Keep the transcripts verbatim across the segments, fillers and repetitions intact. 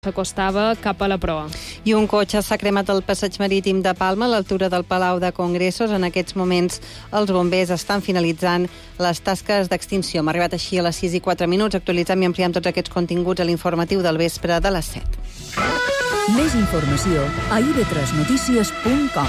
s'acostava cap a la proa. I un cotxe s'ha cremat al passeig marítim de Palma, a l'altura del Palau de Congressos. En aquests moments els bombers estan finalitzant les tasques d'extinció. Hem arribat així a les sis i quatre minuts. Actualitzem i ampliem tots aquests continguts a l'informatiu del vespre de les set. Més informació a i ve tres notícies punt com.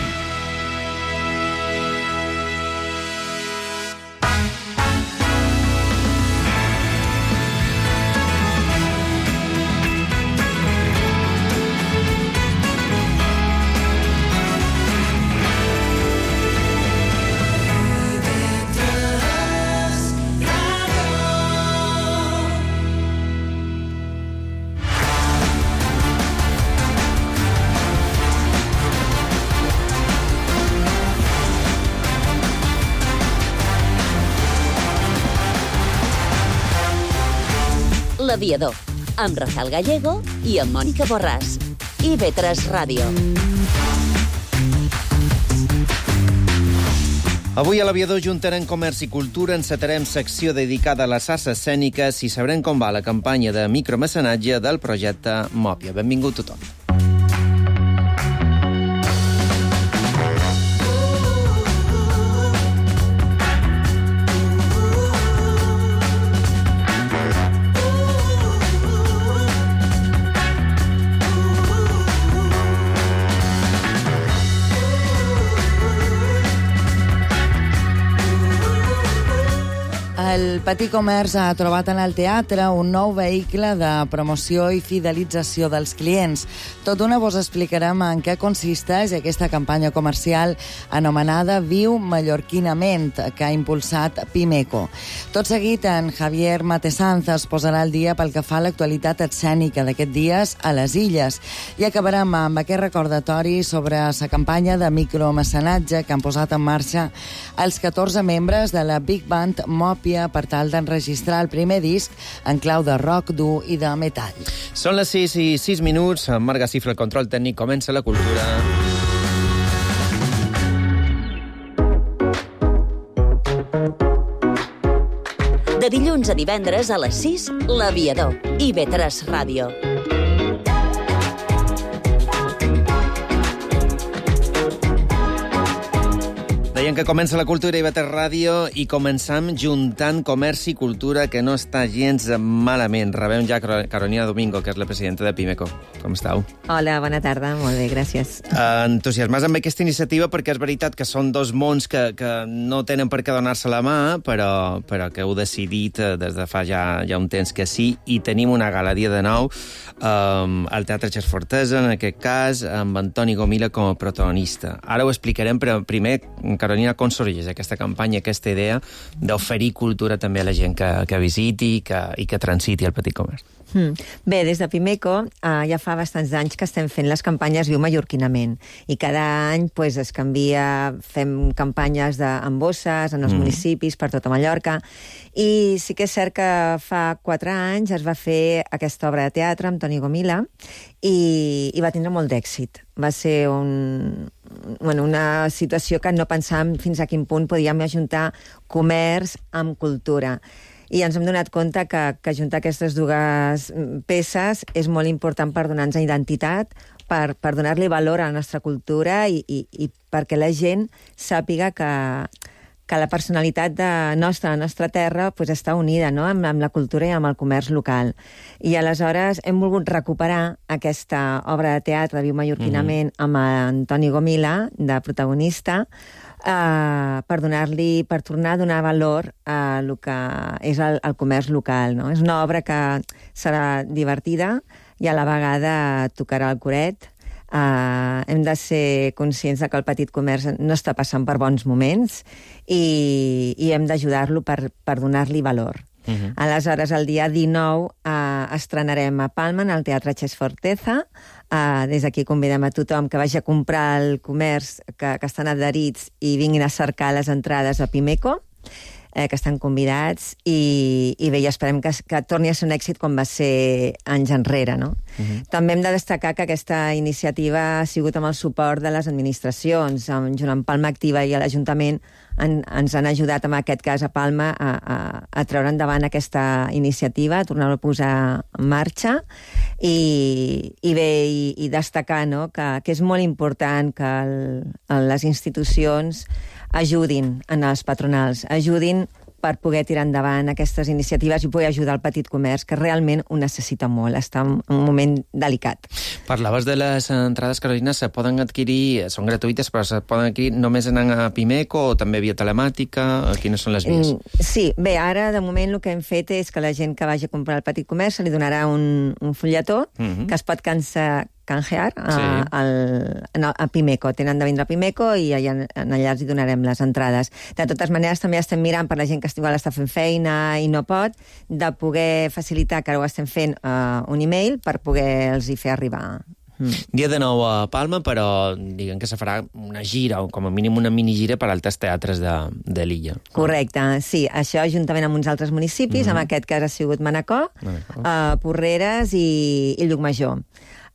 L'Aviador, amb Rafael Gallego i amb Mònica Borràs. i ve tres Ràdio. Avui a l'Aviador juntarem comerç i cultura, encetarem secció dedicada a les arts escèniques i sabrem com va la campanya de micromecenatge del projecte Mòpia. Benvingut tothom. El Petit Comerç ha trobat en el teatre un nou vehicle de promoció i fidelització dels clients. Tot d'una vos explicarem en què consisteix aquesta campanya comercial anomenada Viu Mallorquinament, que ha impulsat Pimeco. Tot seguit, en Javier Matesanz es posarà al dia pel que fa a l'actualitat escènica d'aquests dies a les Illes. I acabarem amb aquest recordatori sobre la campanya de micromecenatge que han posat en marxa els catorze membres de la Big Band Mòpia per tal d'enregistrar el primer disc en clau de rock dur i de metall. Són les sis i sis minuts. Amb Marga Cifra, el control tècnic, comença la cultura. De dilluns a divendres a les sis, l'Aviador. i ve tres Ràdio. Deien que comença la cultura i ve tres Ràdio i començam juntant comerç i cultura, que no està gens malament. Rebem ja Carolina Domingo, que és la presidenta de Pimeco. Com esteu? Hola, bona tarda. Molt bé, gràcies. Entusiasmats amb aquesta iniciativa perquè és veritat que són dos mons que, que no tenen per què donar-se la mà, però, però que heu decidit des de fa ja, ja un temps que sí, i tenim una galeria de nou um, al Teatre Xas Fortesa, en aquest cas, amb Antoni Gomila com a protagonista. Ara ho explicarem, però primer, Carolina, com sorgeix aquesta campanya, aquesta idea d'oferir cultura també a la gent que, que visiti i que, i que transiti el Petit Comerç? Hmm. Bé, des de Pimeco eh, ja fa bastants anys que estem fent les campanyes Viu Mallorquinament, i cada any pues, es canvia, fem campanyes de, amb bosses en els mm. municipis per tota Mallorca, i sí que és cert que fa quatre anys es va fer aquesta obra de teatre amb Toni Gomila i, i va tindre molt d'èxit. Va ser un, bueno, una situació que no pensàvem fins a quin punt podíem ajuntar comerç amb cultura. I ens hem donat compte que, que juntar aquestes dues peces és molt important per donar-nos identitat, per, per donar-li valor a la nostra cultura i, i, i perquè la gent sàpiga que, que la personalitat de nostra, la nostra terra, pues, està unida, no?, amb, amb la cultura i amb el comerç local. I aleshores hem volgut recuperar aquesta obra de teatre de Viu Mallorquinament mm-hmm. amb Antoni Gomila, de protagonista, Uh, per donar-li, per tornar a donar valor a el que és el, el comerç local, no? És una obra que serà divertida i a la vegada tocarà el coret. Uh, hem de ser conscients de que el petit comerç no està passant per bons moments i, i hem d'ajudar-lo per, per donar-li valor. Uh-huh. Aleshores, el dia dinou uh, estrenarem a Palma, al Teatre Xas Fortesa. Uh, des d'aquí convidem a tothom que vagi a comprar el comerç, que, que estan adherits i vinguin a cercar les entrades a Pimeco. eh, que estan convidats, i, i bé, i esperem que, que torni a ser un èxit com va ser anys enrere, no? Uh-huh. També hem de destacar que aquesta iniciativa ha sigut amb el suport de les administracions, amb, junt amb Palma Activa i l'Ajuntament, en, ens han ajudat, en aquest cas a Palma, a, a, a treure endavant aquesta iniciativa, a tornar-la a posar en marxa, i, i bé, i, i destacar, no?, que, que és molt important que el, les institucions ajudin en els patronals, ajudin per poder tirar endavant aquestes iniciatives i poder ajudar el petit comerç, que realment ho necessita molt, està en un moment delicat. Parlaves de les entrades, Carolina, se poden adquirir, són gratuïtes, però se poden adquirir només anant a Pimeco o també via telemàtica? Quines són les vies? Sí, bé, ara de moment el que hem fet és que la gent que vagi a comprar al petit comerç se li donarà un, un fulletó uh-huh. que es pot cansar canjear a, sí. al, a, a Pimeco. Tenen de vindre a Pimeco i allà, allà els hi donarem les entrades. De totes maneres, també estem mirant per la gent que igual està fent feina i no pot, de poder facilitar, que ara ho estem fent, uh, un e-mail per poder-los hi fer arribar. Mm. Dia de nou a Palma, però diguem que se farà una gira, o com a mínim una minigira per altres teatres de, de l'illa. Correcte, sí. Això juntament amb uns altres municipis, mm-hmm. en aquest cas ha sigut Manacor, Manacor. Uh, Porreres i, i Llucmajor.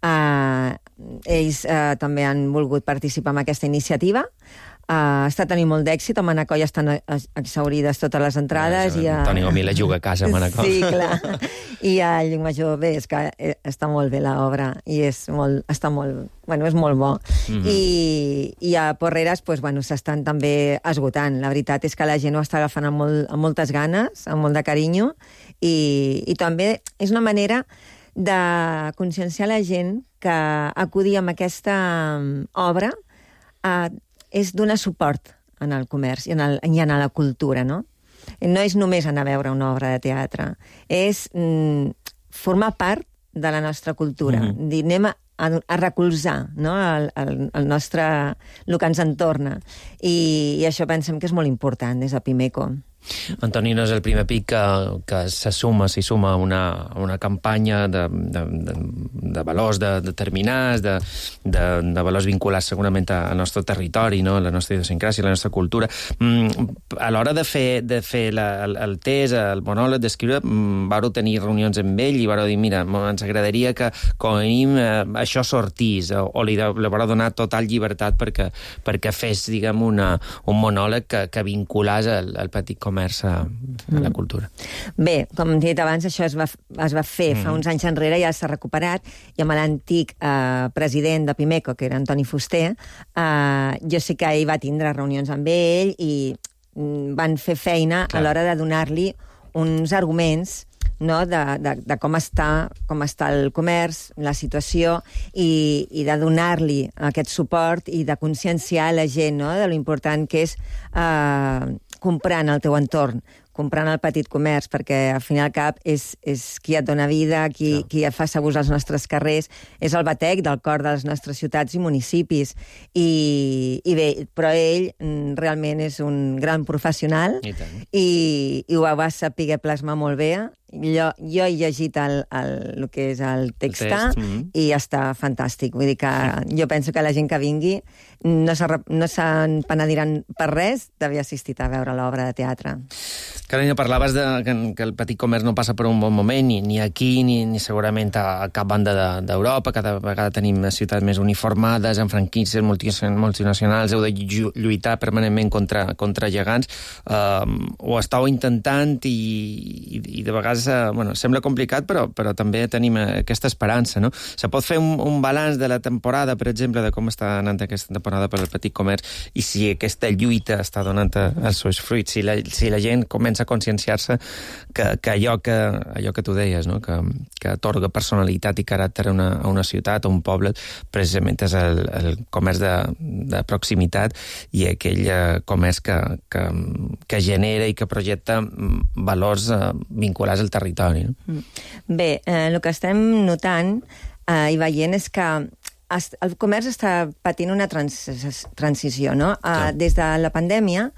Uh, ells uh, també han volgut participar en aquesta iniciativa. Uh, està tenint molt d'èxit. A Manacor ja estan exhaurides totes les entrades. Ah, i a... Toni Gomila juga a casa a Manacor. Sí, clar. I a Llucmajor, bé, és que està molt bé l'obra i és molt, està molt, bueno, és molt bo. Mm-hmm. I, I a Porreres, pues, bueno, s'estan també esgotant. La veritat és que la gent ho està agafant amb, molt, amb moltes ganes, amb molt de carinyo, i, i també és una manera de conscienciar la gent que acudir amb aquesta obra eh, és donar suport en el comerç i en, el, i en la cultura, no? No és només anar a veure una obra de teatre, és mm, formar part de la nostra cultura. Mm-hmm. Dir, anem a, a, a recolzar, no?, el, el, el nostre, el que ens entorna. I, I això pensem que és molt important des de Pimeco. Antoni, no és el primer pic que, que se suma, s'hi suma una, una campanya de, de, de, de valors de, determinats, de, de, de valors vinculats segurament al nostre territori, no?, la nostra idiosincràsia, la nostra cultura. Mm, a l'hora de fer, de fer la, el, el test, el monòleg, d'escriure, mm, vareu tenir reunions amb ell i vareu dir, mira, ens agradaria que com a mínim eh, això sortís, o, o li, li vareu donar total llibertat perquè, perquè fes, diguem, una, un monòleg que, que vinculàs al, al petit comerç a, a la cultura. Bé, com he dit abans, això es va, es va fer mm. fa uns anys enrere, ja s'ha recuperat, i amb l'antic eh, president de Pimeco, que era Antoni Fuster, eh, jo sé que ell va tindre reunions amb ell i van fer feina Clar. a l'hora de donar-li uns arguments, no?, de, de, de com està, com està el comerç, la situació, i, i de donar-li aquest suport i de conscienciar la gent, no?, de lo important que és eh, comprar en el teu entorn, comprant el petit comerç, perquè al final al cap és, és qui et dona vida, qui, no. qui et fa segurs als nostres carrers, és el batec del cor de les nostres ciutats i municipis. I, i bé, però ell realment és un gran professional i, i, i ho va saber plasmar molt bé. Jo, jo he llegit el, el, el que és el text, el text. Mm-hmm. i està fantàstic. Vull dir que jo penso que la gent que vingui no se'n penediran per res d'haver assistit a veure l'obra de teatre. Carolina, parlaves de, que, que el petit comerç no passa per un bon moment, ni, ni aquí, ni, ni segurament a cap banda d'Europa. Cada vegada tenim ciutats més uniformades, amb franquícies multinacionals, heu de lluitar permanentment contra, contra gegants. Uh, ho estàu intentant i, i, i de vegades uh, bueno, sembla complicat, però, però també tenim aquesta esperança, no? Se pot fer un, un balanç de la temporada, per exemple, de com està anant aquesta temporada per al petit comerç i si aquesta lluita està donant els seus fruits, si la, si la gent comença a conscienciar-se que, que, allò que allò que tu deies, no? que, que atorga personalitat i caràcter a una, a una ciutat, a un poble, precisament és el, el comerç de, de proximitat i aquell eh, comerç que, que, que genera i que projecta valors eh, vinculats al territori. No? Bé, eh, el que estem notant eh, i veient és que el comerç està patint una trans transició, no? Uh, des de la pandèmia,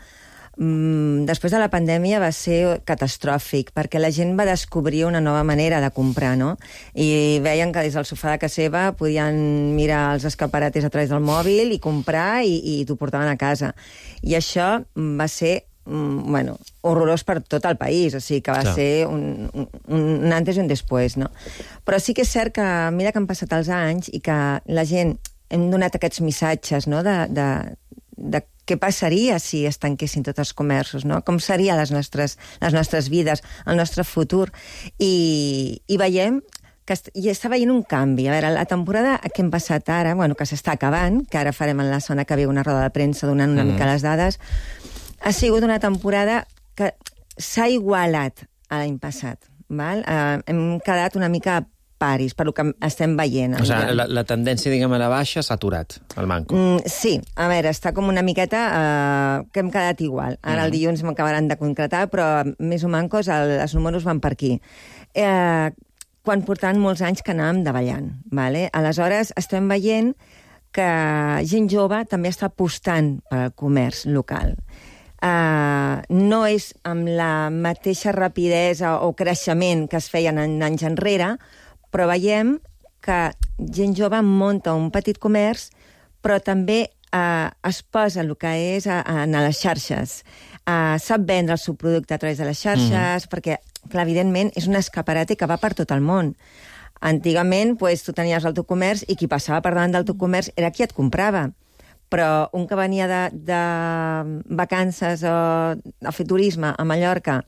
um, després de la pandèmia va ser catastròfic, perquè la gent va descobrir una nova manera de comprar, no? I veien que des del sofà de casa seva podien mirar els escaparates a través del mòbil i comprar i, i t'ho portaven a casa. I això va ser mm, bueno, horrorós per tot el país, o sigui que va Clar. ser un, un, un antes i un després, no? Però sí que és cert que, mira que han passat els anys i que la gent hem donat aquests missatges, no?, de, de, de què passaria si es tanquessin tots els comerços, no? Com serien les nostres, les nostres vides, el nostre futur. I, i veiem que est i està veient un canvi. A veure, la temporada que hem passat ara, bueno, que s'està acabant, que ara farem en la setmana que ve una roda de premsa donant una mm. mica les dades, ha sigut una temporada que s'ha igualat a l'any passat. Val? Uh, hem quedat una mica paris, per lo que estem veient. O sigui, la, la tendència, diguem, a la baixa s'ha aturat, el manco. Mm, sí, a veure, està com una miqueta uh, que hem quedat igual. Ara mm. el dilluns m'acabaran de concretar, però més o mancos el, els números van per aquí. Eh, quan portaven molts anys que anàvem davallant. Vale? Aleshores, estem veient que gent jove també està apostant pel comerç local. Uh, no és amb la mateixa rapidesa o creixement que es feien en anys enrere, però veiem que gent jove munta un petit comerç, però també uh, es posa el que és a, a, a les xarxes. Uh, sap vendre el seu producte a través de les xarxes, mm. perquè, clar, evidentment, és un escaparate que va per tot el món. Antigament, pues, tu tenies el teu comerç i qui passava per davant del teu comerç era qui et comprava. Però un que venia de, de vacances o a fer turisme a Mallorca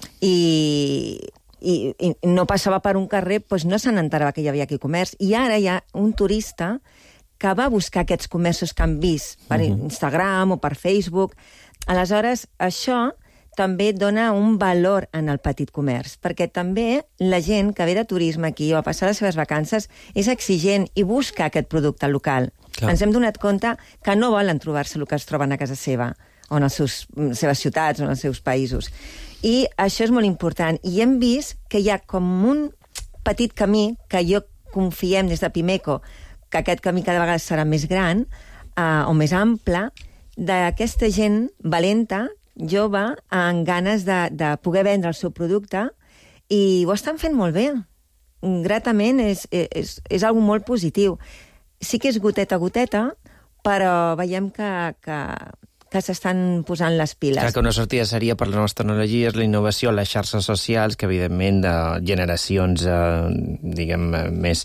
i, i, i no passava per un carrer, doncs no se n'enterava que hi havia aquí comerç. I ara hi ha un turista que va buscar aquests comerços que han vist per uh-huh. Instagram o per Facebook. Aleshores, això també dona un valor en el petit comerç, perquè també la gent que ve de turisme aquí o a passar les seves vacances és exigent i busca aquest producte local. Clar. Ens hem donat compte que no volen trobar-se el que es troben a casa seva, o en les seus, seves ciutats, o en els seus països. I això és molt important. I hem vist que hi ha com un petit camí, que jo confiem des de Pimeco, que aquest camí cada vegada serà més gran, eh, o més ample, d'aquesta gent valenta, jove, amb ganes de, de poder vendre el seu producte, i ho estan fent molt bé. Gratament és, és, és algo molt positiu. Sí que és goteta a goteta, però veiem que, que, que s'estan posant les piles. Clar que una sortida seria per les noves tecnologies, la innovació, les xarxes socials, que evidentment de generacions, eh, diguem, més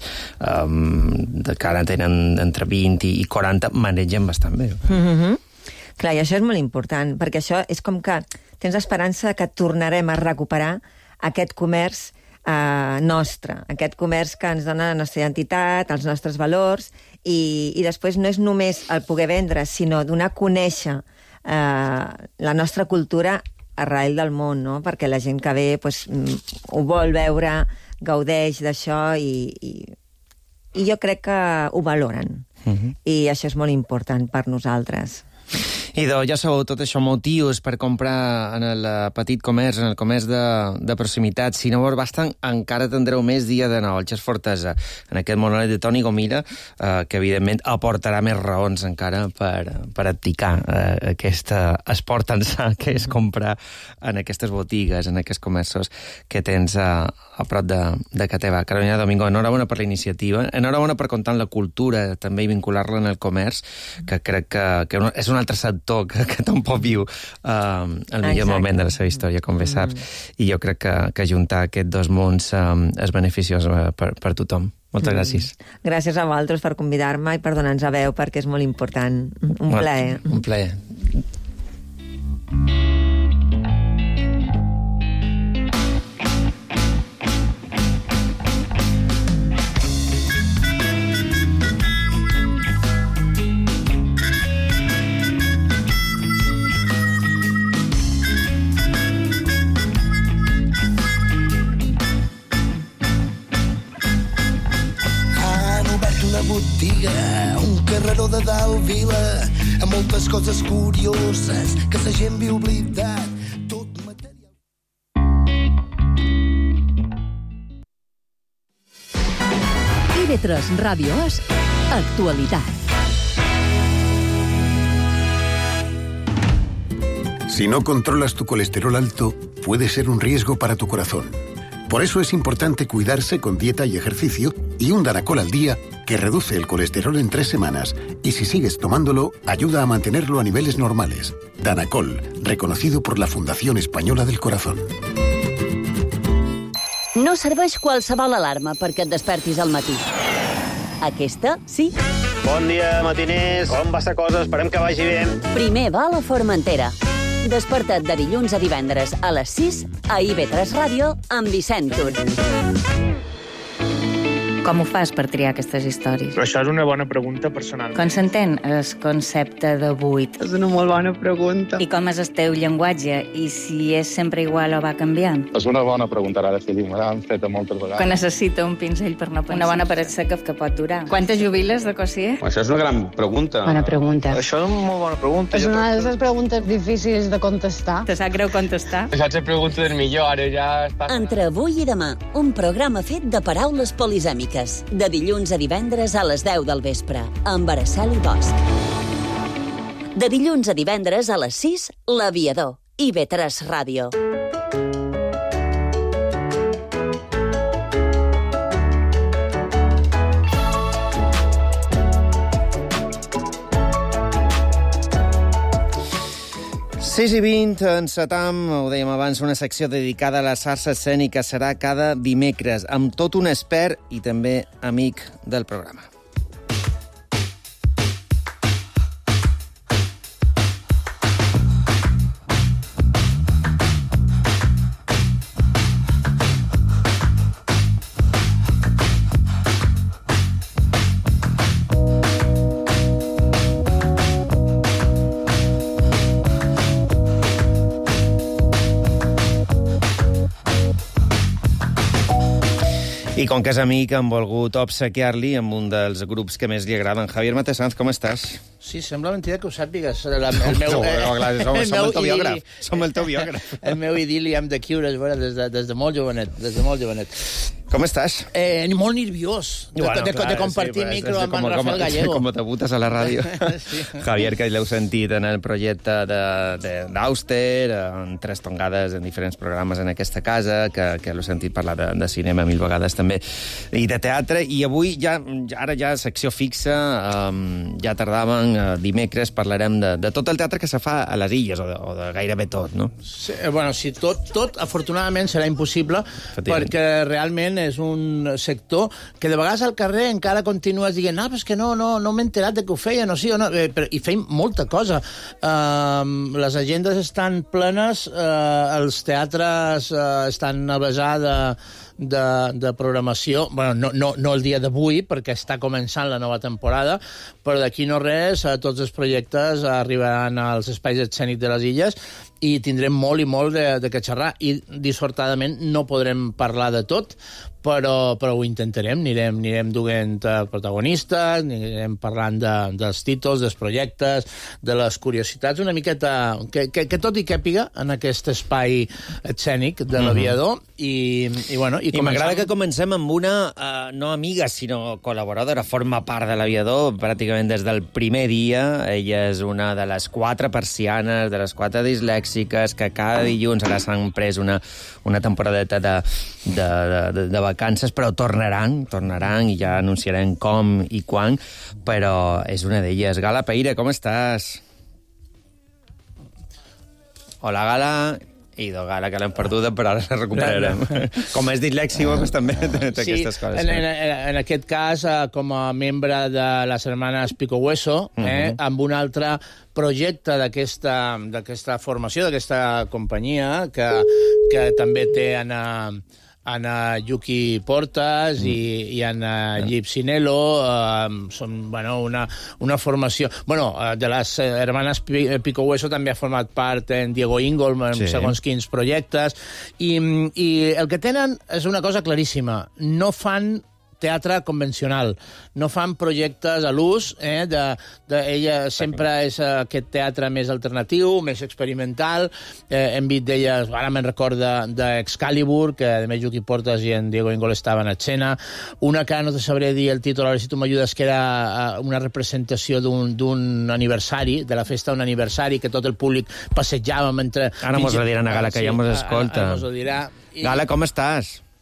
eh, que ara tenen entre vint i quaranta, manegen bastant bé. Mm-hmm. Clar, i això és molt important, perquè això és com que tens esperança que tornarem a recuperar aquest comerç eh, nostre, aquest comerç que ens dona la nostra identitat, els nostres valors, i, i després no és només el poder vendre, sinó donar a conèixer eh, la nostra cultura arrel del món, no? Perquè la gent que ve pues, ho vol veure, gaudeix d'això, i, i, i jo crec que ho valoren. Uh-huh. I això és molt important per nosaltres. Idò, ja sabeu, tot això motius per comprar en el petit comerç, en el comerç de, de proximitat. Si no vos basten, encara tindreu més dia de nou. El Xes Fortesa, en aquest monòleg de Toni Gomila, eh, que evidentment aportarà més raons encara per, per practicar eh, aquest esport tan sa que és comprar en aquestes botigues, en aquests comerços que tens a, a prop de, de ca teva. Carolina Domingo, enhorabona per la iniciativa, enhorabona per comptar en la cultura també i vincular-la en el comerç, que crec que, que és un altre sector que, que tampoc viu uh, el millor Exacte. moment de la seva història, com bé saps, mm. i jo crec que, que juntar aquests dos mons um, és beneficiós uh, per, per tothom. Moltes mm. gràcies. Gràcies a vosaltres per convidar-me i per donar-nos a veu, perquè és molt important. Un plaer. Un plaer. botiga, un carreró de dalt vila, amb moltes coses curioses que la gent viu oblidat. Tot material... I ve tres Radio Es, actualitat. Si no controlas tu colesterol alto, puede ser un riesgo para tu corazón. Por eso es importante cuidarse con dieta y ejercicio, y un Danacol al día que reduce el colesterol en tres semanas y si sigues tomándolo, ayuda a mantenerlo a niveles normales. Danacol, reconocido por la Fundación Española del Corazón. No serveix qualsevol alarma perquè et despertis al matí. Aquesta, sí. Bon dia, matiners. Com va la cosa? Esperem que vagi bé. Primer va a la Formentera. Desperta't de dilluns a divendres a les sis a I V tres Ràdio amb Vicent Tur. Com ho fas per triar aquestes històries? Però això és una bona pregunta personal. Com s'entén el concepte de buit? És una molt bona pregunta. I com és el teu llenguatge? I si és sempre igual o va canviant? És una bona pregunta, ara si me l'han fet moltes vegades. Que necessita un pinzell per no pensar. Una bona paret seca que pot durar. Quantes jubiles de Cossier? Això és una gran pregunta. Bona pregunta. Això és una molt bona pregunta. És una de les preguntes difícils de contestar. Te sap greu contestar? Això és la pregunta del millor, ara ja està... Entre avui i demà, un programa fet de paraules polisèmiques. De dilluns a divendres a les deu del vespre, amb Araceli Bosch. De dilluns a divendres a les sis, L'Aviador, I V tres Ràdio. sis i vint, encetam, ho dèiem abans, una secció dedicada a les arts escèniques. Serà cada dimecres, amb tot un expert i també amic del programa. I com que és amic, hem volgut obsequiar-li amb un dels grups que més li agraden. Javier Matesanz, com estàs? Sí, sembla mentida que ho sàpigues. El, el meu, eh, no, clar, som, el som meu el teu idili. biògraf. Som el teu biògraf. El meu idili amb The Cure és bueno, des, de, des de molt jovenet. Des de molt jovenet. Com estàs? Eh, molt nerviós de, bueno, de, clar, de compartir sí, micro amb com, en Rafael com, Gallego. Com te butes a la ràdio. Sí. Javier, que l'heu sentit en el projecte d'Auster, en tres tongades en diferents programes en aquesta casa, que, que l'heu sentit parlar de, de cinema mil vegades també, i de teatre, i avui ja, ara ja secció fixa, um, ja tardàvem, uh, dimecres parlarem de, de tot el teatre que se fa a les illes, o de, o de gairebé tot, no? Sí, bueno, sí, tot, tot afortunadament serà impossible, perquè realment és un sector que de vegades al carrer encara continues dient ah, però és que no, no, no m'he enterat de que ho feien, o sí o no, eh, però, i feim molta cosa. Uh, les agendes estan plenes, uh, els teatres uh, estan a besar de De, de programació, bueno, no, no, no el dia d'avui, perquè està començant la nova temporada, però d'aquí no res, eh, tots els projectes arribaran als espais escènics de les illes i tindrem molt i molt de, de què xerrar, i dissortadament no podrem parlar de tot, però, però ho intentarem, anirem, anirem duent protagonistes, anirem parlant de, dels títols, dels projectes, de les curiositats, una miqueta que, que, que tot hi càpiga en aquest espai escènic de l'Aviador, mm-hmm. i, i bueno, i, I m'agrada que comencem amb una, uh, no amiga, sinó col·laboradora, forma part de l'Aviador pràcticament des del primer dia. Ella és una de les quatre persianes, de les quatre dislèxiques, que cada dilluns ara s'han pres una, una temporadeta de, de, de, de vacances, però tornaran, tornaran, i ja anunciarem com i quan, però és una d'elles. Gala Peire, com estàs? Hola, Gala. Idò, Gala, que l'hem perduda, però ara la recuperarem. No, no. Com és dislèxic, doncs també té sí, aquestes coses. En, en, en aquest cas, com a membre de les hermanes Pico Hueso, eh, uh-huh. amb un altre projecte d'aquesta formació, d'aquesta companyia, que, que també té en... Anna Yuki Portas mm. i, i Anna Llip Sinelo, eh, són bueno, una, una formació... Bueno, de les hermanes Pico Hueso també ha format part en Diego Ingol, en sí. segons quins projectes, i, i el que tenen és una cosa claríssima, no fan teatre convencional, no fan projectes a l'ús, eh, de, de, ella sempre és aquest teatre més alternatiu, més experimental, eh, hem vist d'elles, ara me'n recorda d'Excalibur, que a més Yuki Portas i en Diego Ingol estaven a escena, una que no te sabré dir el títol, a veure si tu m'ajudes, que era una representació d'un aniversari, de la festa d'un aniversari, que tot el públic passejava mentre... Ara mos ho dirà, Gala, que ja mos escolta. Ara mos ho dirà. Gala, com estàs?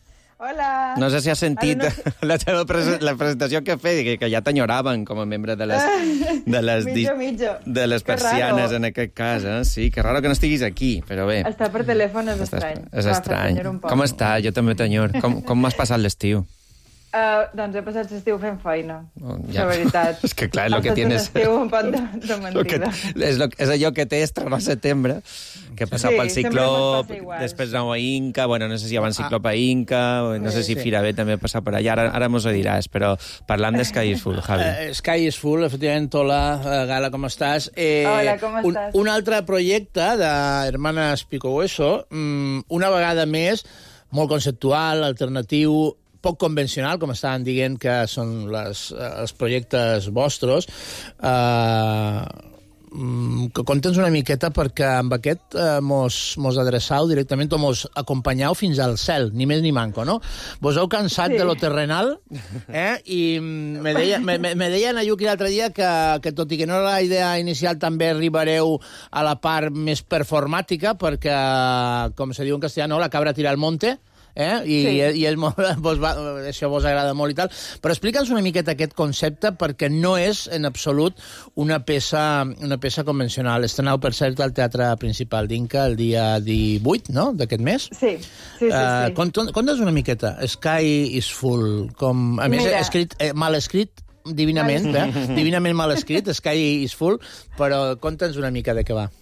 Hola. No sé si has sentit Ara no... la teva pres la presentació que he fet, que, que ja t'enyoraven com a membre de les, de les, mitjo, mitjo. De les persianes, en aquest cas. Eh? Sí, que raro que no estiguis aquí, però bé. Estar per telèfon és Estàs, estrany. és estrany. Com està? Jo també t'enyor. Com, com m'has passat l'estiu? Uh, doncs he passat l'estiu fent feina, oh, ja. la veritat. És que clar, és el que tienes... Estiu un pot de, de mentida. Que, és, lo, és allò que té estrenar a setembre, que passar sí, pel Ciclop, després anau a Inca, bueno, no sé si abans Ciclop a Inca, no sí, sé si sí. Fira B també passar per allà, ara, ara mos ho diràs, però parlant de Sky is Full, Javi. Uh, Sky is Full, efectivament, hola, uh, Gala, com estàs? Eh, hola, com un, estàs? Un altre projecte de Hermanas Pico Hueso, um, una vegada més, molt conceptual, alternatiu, poc convencional, com estaven dient que són les, els projectes vostres, eh, que contens una miqueta perquè amb aquest eh, mos, mos adreçau directament o mos acompanyau fins al cel, ni més ni manco, no? Vos heu cansat sí. de lo terrenal, eh? I me deia, me, me deia en Ayuki l'altre dia que, que tot i que no era la idea inicial també arribareu a la part més performàtica perquè, com se diu en castellà, la cabra tira al monte, Eh? I, sí. i, i és molt, vos va, això vos agrada molt i tal, però explica'ns una miqueta aquest concepte perquè no és en absolut una peça, una peça convencional. Estrenau, per cert, al Teatre Principal d'Inca el dia divuit, no?, d'aquest mes. Sí, sí, sí. Uh, sí. Conta'ns una miqueta. Sky is Full. Com, a més, escrit, eh, mal escrit, divinament, eh? divinament mal escrit, Sky is Full, però conta'ns una mica de què va.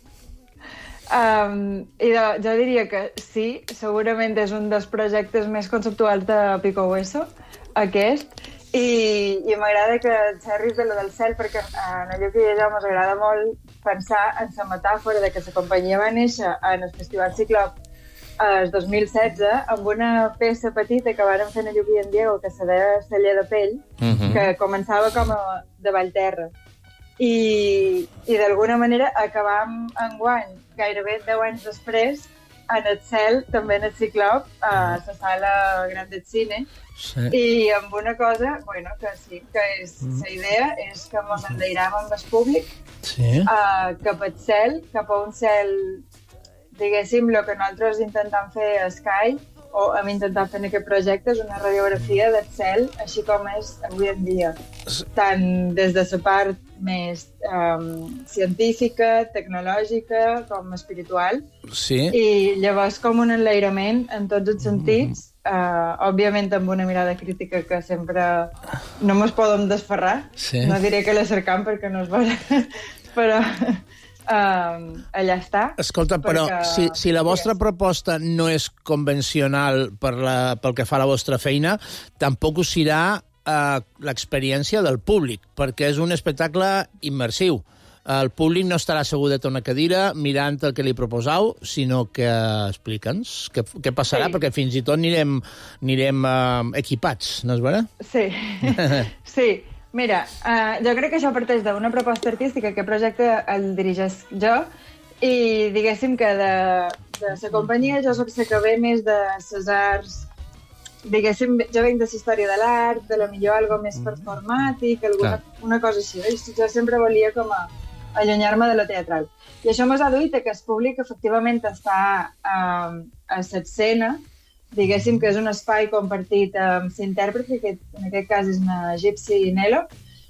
Um, i de, jo diria que sí, segurament és un dels projectes més conceptuals de Pico Hueso, aquest, i, i m'agrada que xerris de lo del cel, perquè a Nayuki i a jo ens agrada molt pensar en la metàfora de que la companyia va néixer en el Festival Ciclop el dos mil setze amb una peça petita que varen fer Nayuki i en Diego, que se deia Celler de Pell, uh-huh. que començava com a de Vallterra. I, i d'alguna manera acabam enguany, gairebé deu anys després, en el cel, també en el Ciclop, a la sala Gran del Cine, sí. I amb una cosa, bueno, que sí, que és, mm. la idea és que ens enlairem amb el públic sí. uh, cap al cel, cap a un cel, diguéssim, el que nosaltres intentem fer a Sky, o hem intentat fer en aquest projecte, és una radiografia del cel, així com és avui en dia. Tant des de la part més um, científica, tecnològica, com espiritual. Sí. I llavors com un enlairament en tots els sentits, mm. uh, òbviament amb una mirada crítica que sempre no mos podem desferrar. Sí. No diré que la cercam perquè no es veurà, però... Um, allà està. Escolta, però perquè... si, si la vostra proposta no és convencional per la, pel que fa a la vostra feina, tampoc us serà uh, l'experiència del públic, perquè és un espectacle immersiu. El públic no estarà assegudet a una cadira mirant el que li proposau, sinó que explica'ns què, què passarà, sí. Perquè fins i tot anirem, anirem uh, equipats, no és vera? Sí, sí. Mira, uh, jo crec que això parteix d'una proposta artística que el projecte el dirigeix jo i diguéssim que de, de la companyia jo soc la que ve més de les arts, diguéssim, jo venc de la història de l'art, de la millor algo més performàtic, alguna, una cosa així. Jo sempre volia com a allunyar-me de lo teatral. I això m'ha duit que el públic efectivament està uh, a l'escena, diguéssim que és un espai compartit amb l'intèrpret, que en aquest cas és una Gypsy Nelo,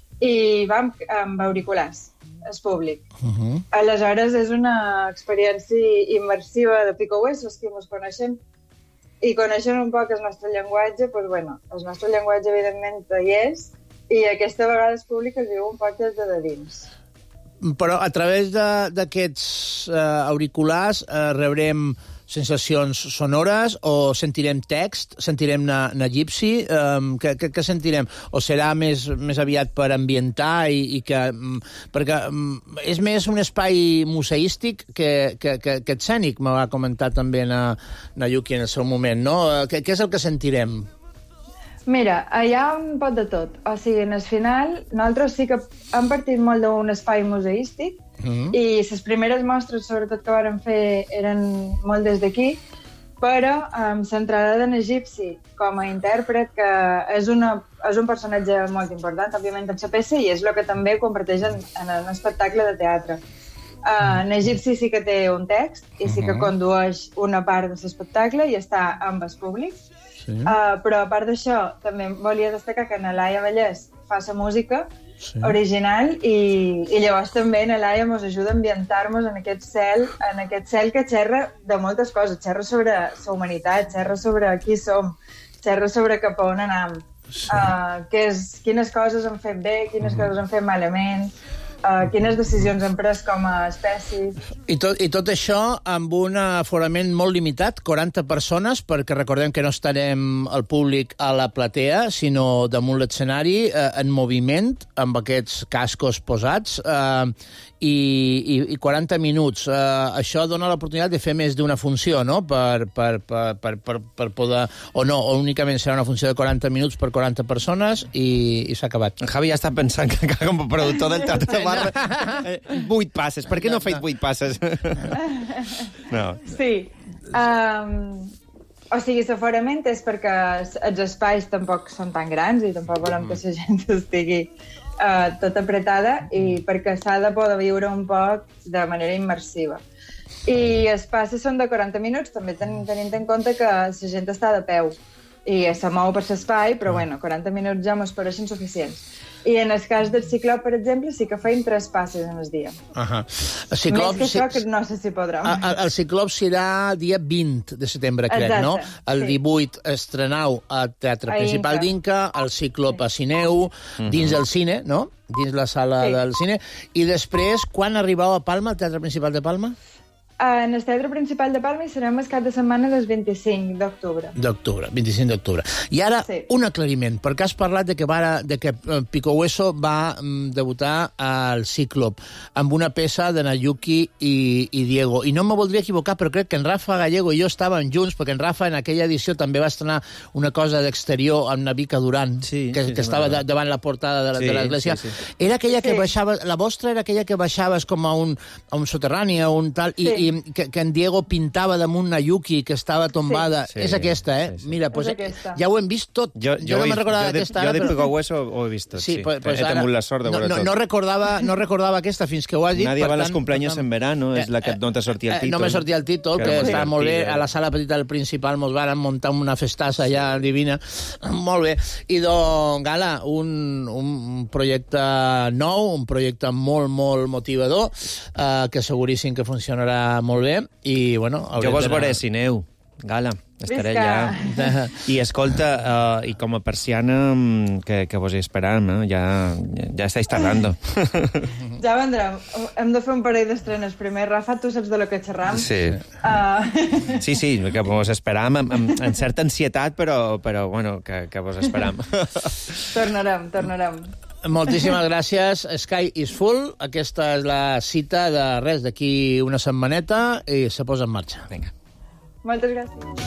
i va amb, amb auriculars, el públic. Uh-huh. Aleshores, és una experiència immersiva de Pico Hueso, que ens coneixem, i coneixen un poc el nostre llenguatge, doncs, bueno, el nostre llenguatge, evidentment, hi és, i aquesta vegada el públic es viu un poc des de dins. Però a través d'aquests uh, auriculars uh, rebrem sensacions sonores o sentirem text, sentirem na, na Gypsy, um, què, què, què sentirem? O serà més, més aviat per ambientar i, i que... Um, perquè um, és més un espai museístic que, que, que, que escènic, me va comentar també na, na Yuki en el seu moment, no? Què, què és el que sentirem? Mira, hi ha un pot de tot. O sigui, en el final, nosaltres sí que hem partit molt d'un espai museístic, mm-hmm. i les primeres mostres, sobretot que vàrem fer, eren molt des d'aquí, però amb centrada en Gypsy com a intèrpret, que és, una, és un personatge molt important, òbviament, en la peça, i és el que també comparteix en, en un espectacle de teatre. Uh, en Gypsy sí que té un text, i sí que condueix una part de l'espectacle i està amb el públic, Sí. Uh, però a part d'això, també volia destacar que na Laia Vallès fa la música sí. original i, i llavors també na Laia ens ajuda a ambientar-nos en aquest cel, en aquest cel que xerra de moltes coses, xerra sobre la humanitat, xerra sobre qui som, xerra sobre cap a on anem, sí. uh, que és, quines coses han fet bé, quines mm. coses han fet malament, Uh, quines decisions han pres com a espècie. I tot, I tot això amb un aforament molt limitat, quaranta persones, perquè recordem que no estarem el públic a la platea, sinó damunt l'escenari, eh, en moviment, amb aquests cascos posats, eh, i, i, i quaranta minuts. Eh, això dona l'oportunitat de fer més d'una funció, no?, per, per, per, per, per, per poder... O no, o únicament serà una funció de quaranta minuts per quaranta persones i, i s'ha acabat. En Javi ja està pensant que com a productor del teatre de barra vuit passes. Per què no ha fet vuit passes? No. Sí. Um, o sigui, l'aforament és perquè els espais tampoc són tan grans i tampoc volem que la gent estigui uh, tot apretada i perquè s'ha de poder viure un poc de manera immersiva. I els passes són de quaranta minuts, també ten tenint en compte que la gent està de peu i se mou per l'espai, però bueno, quaranta minuts ja mos pareixen suficients. I en el cas del Ciclop, per exemple, sí que feim tres passes en el dia. Uh -huh. el Ciclop, Més que això, que no sé si podrem. El, el Ciclop serà dia vint de setembre, crec, Exacte, no? El sí. divuit estrenau al Teatre a Principal d'Inca, el Ciclop sí. a Cineu, dins del cine, no? Dins la sala sí. del cine. I després, quan arribau a Palma, al Teatre Principal de Palma? En el Teatre Principal de Palma hi serem el cap de setmana del vint-i-cinc d'octubre. D'octubre, vint-i-cinc d'octubre. I ara, sí. un aclariment, perquè has parlat de que, va, de que Pico Hueso va mm, debutar al Cíclop amb una peça de Nayuki i, i Diego. I no me voldria equivocar, però crec que en Rafa Gallego i jo estàvem junts, perquè en Rafa en aquella edició també va estrenar una cosa d'exterior amb Navica Duran, sí, que, sí, que sí, estava de, davant la portada de, sí, de l'església. Sí, sí. Era aquella sí. que baixava, la vostra era aquella que baixaves com a un, a un soterrani, a un tal, i, sí. i Que, que en Diego pintava damunt Nayuki, que estava tombada. Sí. És aquesta, eh? Sí, sí. Mira, pues, ja ho hem vist tot. Jo, jo, jo no me'n recordava d'aquesta ara. Jo de Pico però... Hueso ho he vist tot, sí. sí. Pues, pues he tingut la sort de veure no, no, tot. No recordava, no recordava aquesta fins que ho has dit. Nadie va a tant, los cumpleaños en verano, és la que no te sortia el títol. Eh, no me sortia el títol, que, que estava molt bé. A la sala petita del Principal mos varen muntar una festassa allà divina. Molt bé. I doncs, Gala, un, un projecte nou, un projecte molt, molt motivador, eh, que seguríssim que funcionarà molt bé. I, bueno, jo vos veuré si neu, Gala. Estaré allà. I escolta, uh, i com a persiana, que, que vos hi esperam, eh? ja, ja estáis tardando. Ja vendrem. Hem de fer un parell d'estrenes primer. Rafa, tu saps de lo que xerram? Sí. Uh... Sí, sí, que vos esperam amb, amb, amb certa ansietat, però, però bueno, que, que vos esperam. Tornarem, tornarem. Moltíssimes gràcies. Sky is full. Aquesta és la cita de res d'aquí una setmaneta i se posa en marxa. Vinga. Moltes gràcies.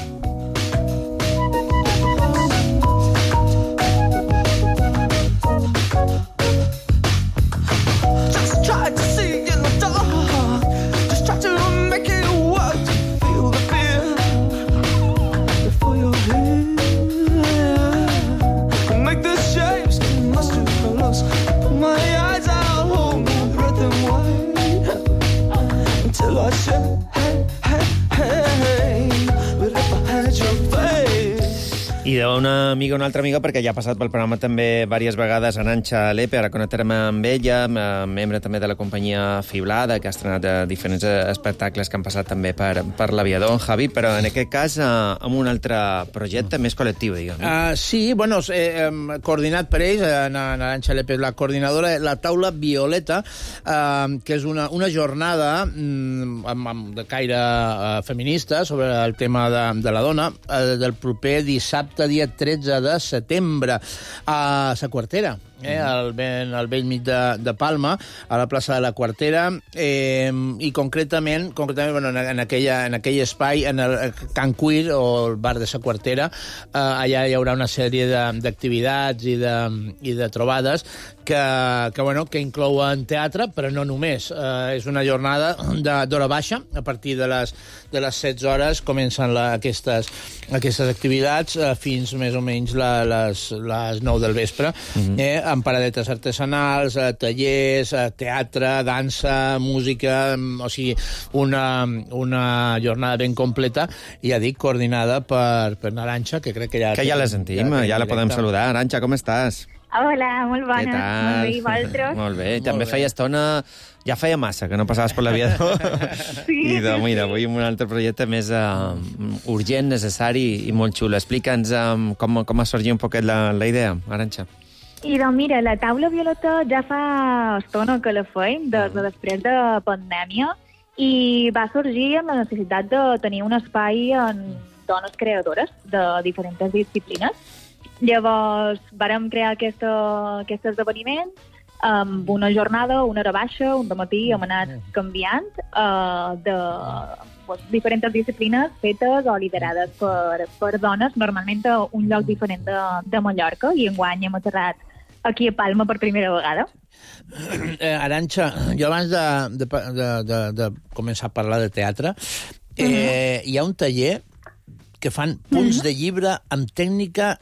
I d'una amiga, una altra amiga, perquè ja ha passat pel programa també diverses vegades, Arantxa Lepe, ara connectarem amb ella, membre també de la companyia Fiblada, que ha estrenat diferents espectacles que han passat també per, per l'Aviador, Javi, però en aquest cas amb un altre projecte més col·lectiu, diguem. Uh, sí, bueno, eh, coordinat per ells, en Arantxa Lepe, la coordinadora, la taula Violeta, uh, que és una, una jornada um, amb, amb de caire uh, feminista sobre el tema de, de la dona, uh, del proper dissabte dia tretze de setembre a Sa Quartera, eh, al, ben, al vell mig de, de Palma, a la plaça de la Quartera, eh, i concretament, concretament bueno, en, en, aquella, en aquell espai, en el Can Cuir, o el bar de Sa Quartera, eh, allà hi haurà una sèrie d'activitats i, de, i de trobades que, que, bueno, que inclouen teatre, però no només. Eh, és una jornada d'hora baixa, a partir de les, de les setze hores comencen la, aquestes, aquestes activitats, eh, fins més o menys la, les, les nou del vespre. Mm-hmm. eh, amb paradetes artesanals, eh, tallers, eh, teatre, dansa, música, o sigui, una, una jornada ben completa, i ja dic, coordinada per, per Arantxa, que crec que ja... Que ja la sentim, ja, ja la podem saludar. Arantxa, com estàs? Hola, molt bona. Què tal? Molt bé, i vosaltres? Molt bé, també feia estona... Ja feia massa que no passaves per l'aviador. Sí. I de, mira, avui amb un altre projecte més uh, urgent, necessari i molt xulo. Explica'ns um, com, com ha sorgit un poquet la, la idea, Arantxa. I doncs mira, la taula violeta ja fa estona que la feim, des de després de pandèmia, i va sorgir amb la necessitat de tenir un espai en dones creadores de diferents disciplines. Llavors, vàrem crear aquesta, aquest esdeveniment amb una jornada, una hora baixa, un dematí, hem anat canviant uh, de pues, diferents disciplines fetes o liderades per, per dones, normalment a un lloc diferent de, de Mallorca, i enguany hem aterrat aquí a Palma per primera vegada. Eh, Arantxa, jo abans de, de, de, de, de començar a parlar de teatre, eh, uh-huh. hi ha un taller que fan punts uh-huh. de llibre amb tècnica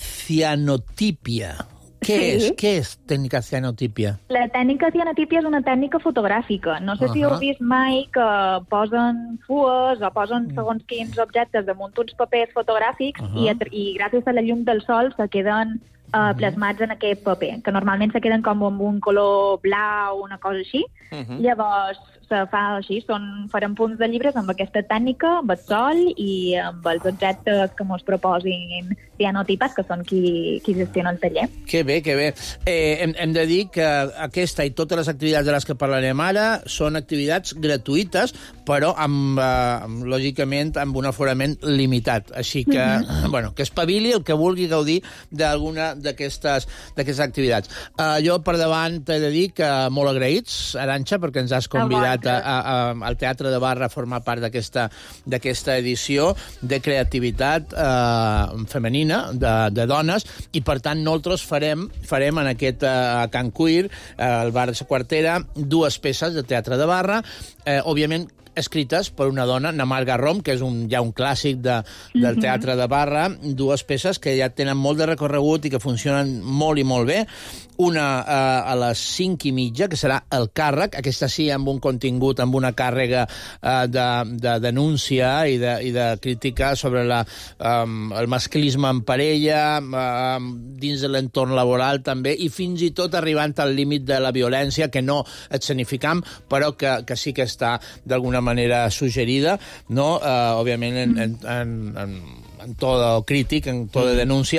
cianotípia. Què sí. és? Què és tècnica cianotípia? La tècnica cianotípia és una tècnica fotogràfica. No sé uh-huh. si heu vist mai que posen fues o posen segons quins objectes damunt uns papers fotogràfics uh-huh. i, i gràcies a la llum del sol se queden uh, plasmats en aquest paper, que normalment se queden com amb un color blau, una cosa així. Uh-huh. Llavors se fa així, són, farem punts de llibres amb aquesta tècnica, amb el sol i amb els objectes que mos proposin cianotipes, que són qui, qui gestiona el taller. Que bé, que bé. Eh, hem, hem de dir que aquesta i totes les activitats de les que parlarem ara són activitats gratuïtes, però amb, eh, lògicament amb un aforament limitat. Així que, mm-hmm. bueno, que espavili el que vulgui gaudir d'alguna d'aquestes d'aquestes activitats. Eh, jo, per davant, t'he de dir que molt agraïts, Arantxa, perquè ens has convidat A, a, a, al Teatre de Barra a formar part d'aquesta d'aquesta edició de creativitat eh, femenina, de, de dones, i per tant nosaltres farem, farem en aquest eh, Can Cuir, eh, al bar de la Quartera, dues peces de teatre de barra, eh, òbviament escrites per una dona, Namar Garrom, que és un, ja un clàssic de, del teatre de barra, dues peces que ja tenen molt de recorregut i que funcionen molt i molt bé. Una eh, a les cinc i mitja, que serà El càrrec, aquesta sí amb un contingut, amb una càrrega eh, de, de denúncia i de, i de crítica sobre la, um, el masclisme en parella, um, dins de l'entorn laboral també, i fins i tot arribant al límit de la violència, que no escenificam, però que, que sí que està d'alguna manera suggerida, no? Uh, òbviament en, en, en, en en to crític, en to de denúncia,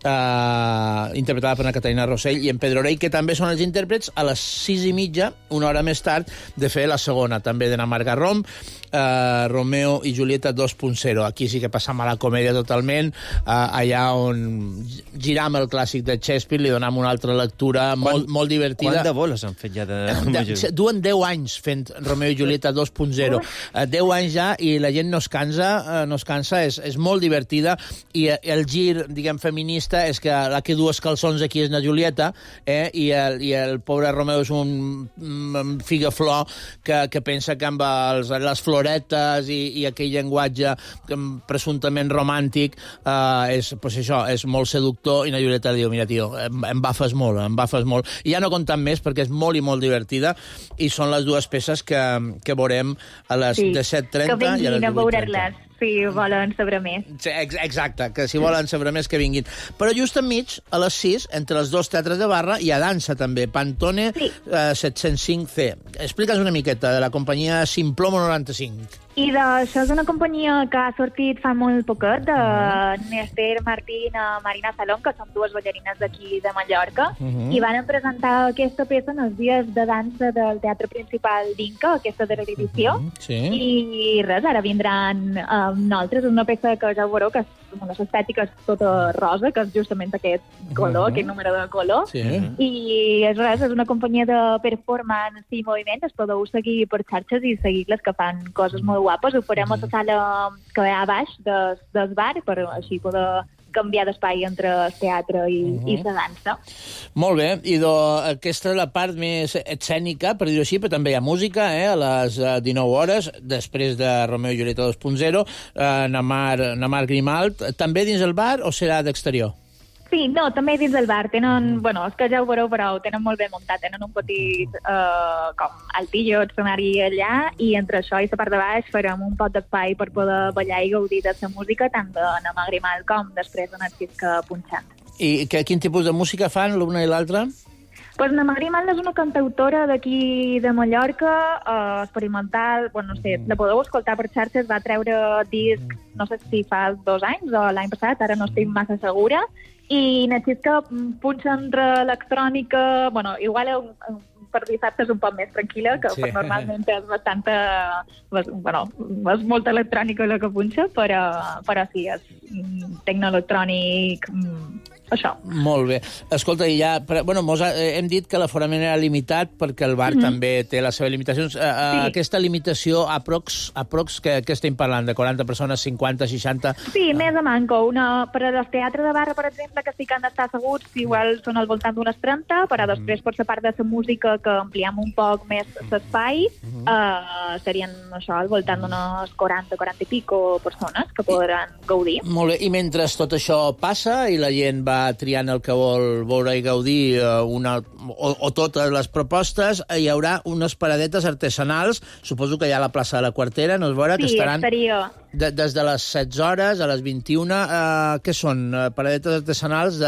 eh, interpretada per la Caterina Rossell i en Pedro Orell, que també són els intèrprets, a les sis i mitja, una hora més tard, de fer la segona, també de Namar Garrom, eh, Romeo i Julieta dos punt zero. Aquí sí que passam a la comèdia totalment, eh, allà on giram el clàssic de Shakespeare, li donam una altra lectura Quan, molt, molt divertida. Quant de boles han fet ja de... de duen deu anys fent Romeo i Julieta dos punt zero. Uh, deu anys ja, i la gent no es cansa, uh, no es cansa, és, és molt divertida, i el gir, diguem, feminista és que la que du els calçons aquí és la Julieta, eh, i, el, i el pobre Romeo és un mm, figaflor que, que pensa que amb els, les floretes i, i aquell llenguatge presumptament romàntic eh, és, pues això, és molt seductor, i la Julieta li diu, mira, tio, em, em bafes molt, em bafes molt. I ja no comptant més perquè és molt i molt divertida, i són les dues peces que, que veurem a les sí, disset trenta i a les divuit trenta. Que vinguin a veure-les. Si volen saber més. Sí, exacte, que si volen saber més que vinguin. Però just enmig, a les sis, entre els dos teatres de barra, hi ha dansa també, Pantone sí. eh, set-cents cinc C. Explica'ns una miqueta de la companyia Simplomo noranta-cinc. I de, això és una companyia que ha sortit fa molt poquet, de uh-huh. Nester Martín i Marina Salón, que són dues ballarines d'aquí de Mallorca, uh-huh. i van presentar aquesta peça en els dies de dansa del Teatre Principal d'Inca, aquesta darrera edició, uh-huh. sí. i res, ara vindran amb nosaltres, una peça que ja veureu que és unes estètiques tota rosa, que és justament aquest color, uh-huh. aquest número de color, sí. i és res, és una companyia de performance i moviment, es podeu seguir per xarxes i seguir-les, que fan coses molt guapes. Ho farem a la sala que hi ha a baix del, del bar, per així poder canviar d'espai entre el teatre i, uh-huh. i la dansa. Molt bé, i do, aquesta és la part més escènica, per dir-ho així, però també hi ha música, eh, a les dinou hores, després de Romeo i Julieta dos punt zero, eh, Namar, Namar Grimalt, també dins el bar o serà d'exterior? Sí, no, també dins del bar. Tenen, mm. bueno, és que ja ho veureu, però ho tenen molt ben muntat. Tenen un petit, eh, com, altillo, escenari allà, i entre això i la part de baix farem un pot d'espai per poder ballar i gaudir de la música, tant de na Magrimal com després de Narcisca punxant. I que, quin tipus de música fan l'una i l'altra? Pues na Magrimal és una cantautora d'aquí de Mallorca, eh, experimental, bueno, no sé, la podeu escoltar per xarxes, va treure disc, no sé si fa dos anys o l'any passat, ara no estic massa segura, i Narcisca punxa entre electrònica, bueno, igual per dissabte és un poc més tranquil·la, que sí. Normalment és bastanta, bueno, és molt electrònica la que punxa, però, però sí, és tecnoelectrònic, això. Molt bé. Escolta, i ja, però, bueno, mos ha, hem dit que l'aforament era limitat perquè el bar mm-hmm. també té les seves limitacions. Uh, sí. Aquesta limitació, aprox, aprox que, que estem parlant? De quaranta persones, cinquanta, seixanta? Sí, uh. més a manco. Una, per al teatre de barra, per exemple, que sí que han d'estar seguts, igual són al voltant d'unes trenta, però mm. després, per la part de la música, que ampliem un poc més l'espai, mm-hmm. uh, serien això, al voltant d'unes quaranta, quaranta i pico persones que podran gaudir. Molt bé. I mentre tot això passa i la gent va triant el que vol veure i gaudir una, o, o totes les propostes, hi haurà unes paradetes artesanals, suposo que hi ha a la plaça de la Quartera, no es veurà, sí, que estaran estaria. De, des de les setze hores a les vint-i-una. Eh, què són? Paradetes artesanals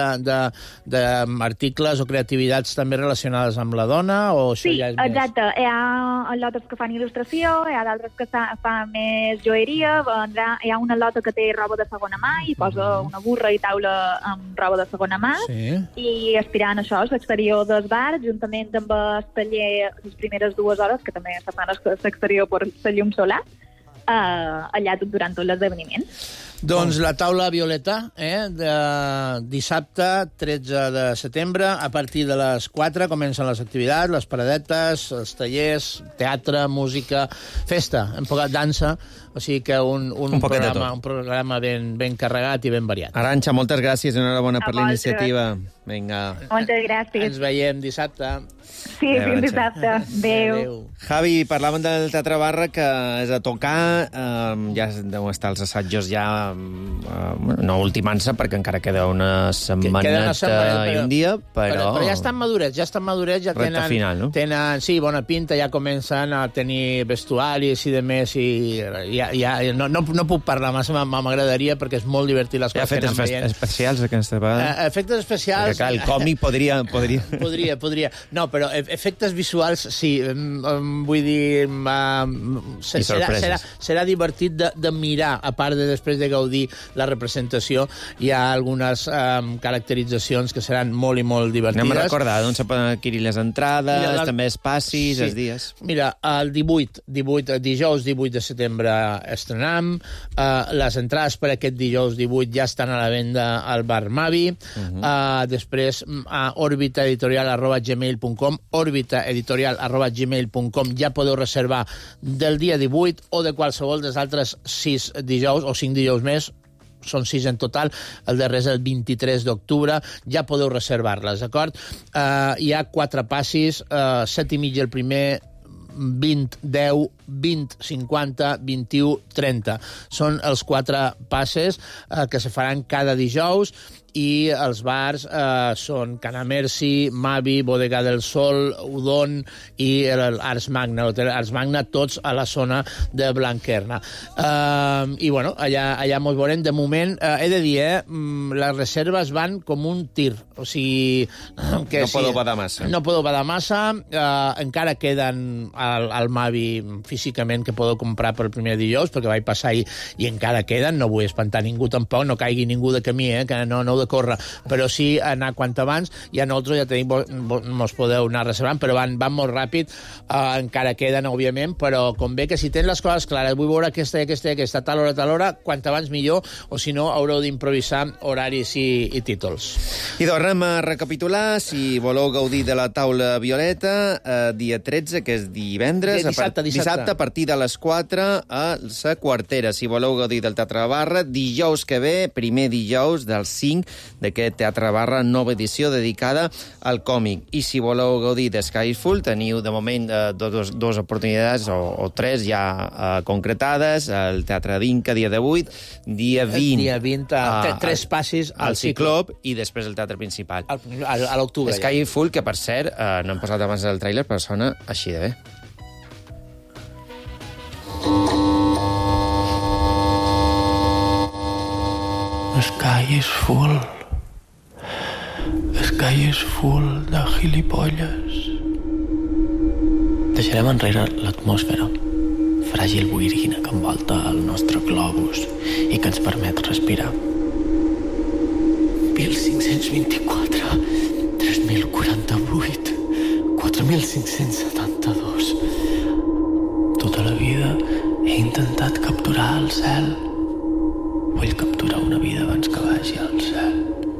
d'articles o creativitats també relacionades amb la dona? O això sí, ja és exacte. Més... Hi ha lotes que fan il·lustració, hi ha d'altres que fan més joieria, vendrà, hi ha una lota que té roba de segona mà i posa una burra i taula amb roba de segona mà, sí. I aspirant això, l'exterior del bar, juntament amb el taller les primeres dues hores, que també se fan l'exterior per la llum solar, Uh, allà tot durant tot l'esdeveniment. Doncs la taula violeta, eh, de dissabte tretze de setembre, a partir de les quatre comencen les activitats, les paradetes, els tallers, teatre, música, festa, hem pocat dansa, o sigui que un, un, un, programa, un programa ben, ben carregat i ben variat. Arantxa, moltes gràcies, enhorabona per la iniciativa. Vinga. Moltes gràcies. Ens veiem dissabte. Sí, Adeu, fins dissabte. Adéu. Adéu. Javi, parlàvem del Teatre Barra, que és a tocar, eh, ja deu estar els assajos ja, eh, no ultimant-se, perquè encara queda una setmaneta setmana, i un dia, però... Però, però ja estan madurets, ja estan madurets, ja tenen... final, no? Tenen, sí, bona pinta, ja comencen a tenir vestuaris i de més, i ja, ja, no, no, no puc parlar massa, m'agradaria, perquè és molt divertit les coses que anem veient. Efectes especials, aquesta vegada? Uh, efectes especials... Perquè, clar, el còmic podria... Podria, podria, podria. No, però efectes visuals, sí, vull dir, uh, serà, serà, serà divertit de, de mirar, a part de després de gaudir la representació, hi ha algunes um, caracteritzacions que seran molt i molt divertides. Anem a recordar d'on se poden adquirir les entrades, Mira, la... també espacis, sí. Els dies. Mira, el divuit, divuit, dijous divuit de setembre estrenam, uh, les entrades per aquest dijous divuit ja estan a la venda al bar Mavi, uh-huh. uh, després a orbita editorial arroba gmail punt com, orbita editorial arroba gmail punt com, ja podeu reservar del dia divuit o de qualsevol dels altres sis dijous o cinc dijous més, són sis en total, el darrer és el vint-i-tres d'octubre, ja podeu reservar-les, d'acord? Uh, hi ha quatre passis, uh, set i mig el primer, vint, deu, vint, cinquanta, vint-i-u, trenta. Són els quatre passes eh, que se faran cada dijous i els bars eh, són Cana Merci, Mavi, Bodega del Sol, Udon i l'Ars Magna, l'Hotel Ars Magna, tots a la zona de Blanquerna. Eh, I, bueno, allà, allà mos veurem. De moment, eh, he de dir, eh, les reserves van com un tir. O sigui... Que no sí, podeu badar massa. No podeu badar massa. Eh, encara queden al, al Mavi físicament que podeu comprar per el primer dijous, perquè vaig passar i, i encara queden. No vull espantar ningú tampoc, no caigui ningú de camí, eh, que no, no de córrer, però sí anar quant abans, i a nosaltres ja tenim, mos podeu anar reservant, però van, van molt ràpid, uh, encara queden, òbviament, però convé que si tens les coses clares, vull veure aquesta i aquesta i aquesta, tal hora, tal hora, quant abans millor, o si no, haureu d'improvisar horaris i, i títols. I tornem a recapitular, si voleu gaudir de la taula violeta, eh, dia tretze, que és divendres, dissabte, a part, dissabte. dissabte a partir de les quatre a la Quartera. Si voleu gaudir del Teatre Barra, dijous que ve, primer dijous del cinc d'aquest Teatre Barra, nova edició dedicada al còmic. I si voleu gaudir de Sky is Full, teniu de moment eh, dos, dos oportunitats, o, o tres ja eh, concretades, el Teatre d'Inca, dia divuit, dia vint... Dia vint, a, a, tres passis al Ciclop, i després el Teatre Principal. A, a, a l'octubre. Sky is Full, que per cert, eh, no hem posat abans del tràiler, però sona així de bé. Sky is full. Sky is full de gilipolles. Deixarem enrere l'atmosfera, fràgil boirina que envolta el nostre globus i que ens permet respirar. mil cinc-cents vint-i-quatre, tres mil quaranta-vuit, quatre mil cinc-cents setanta-dos. Tota la vida he intentat capturar el cel. Vull capturar una vida abans que vagi al cel.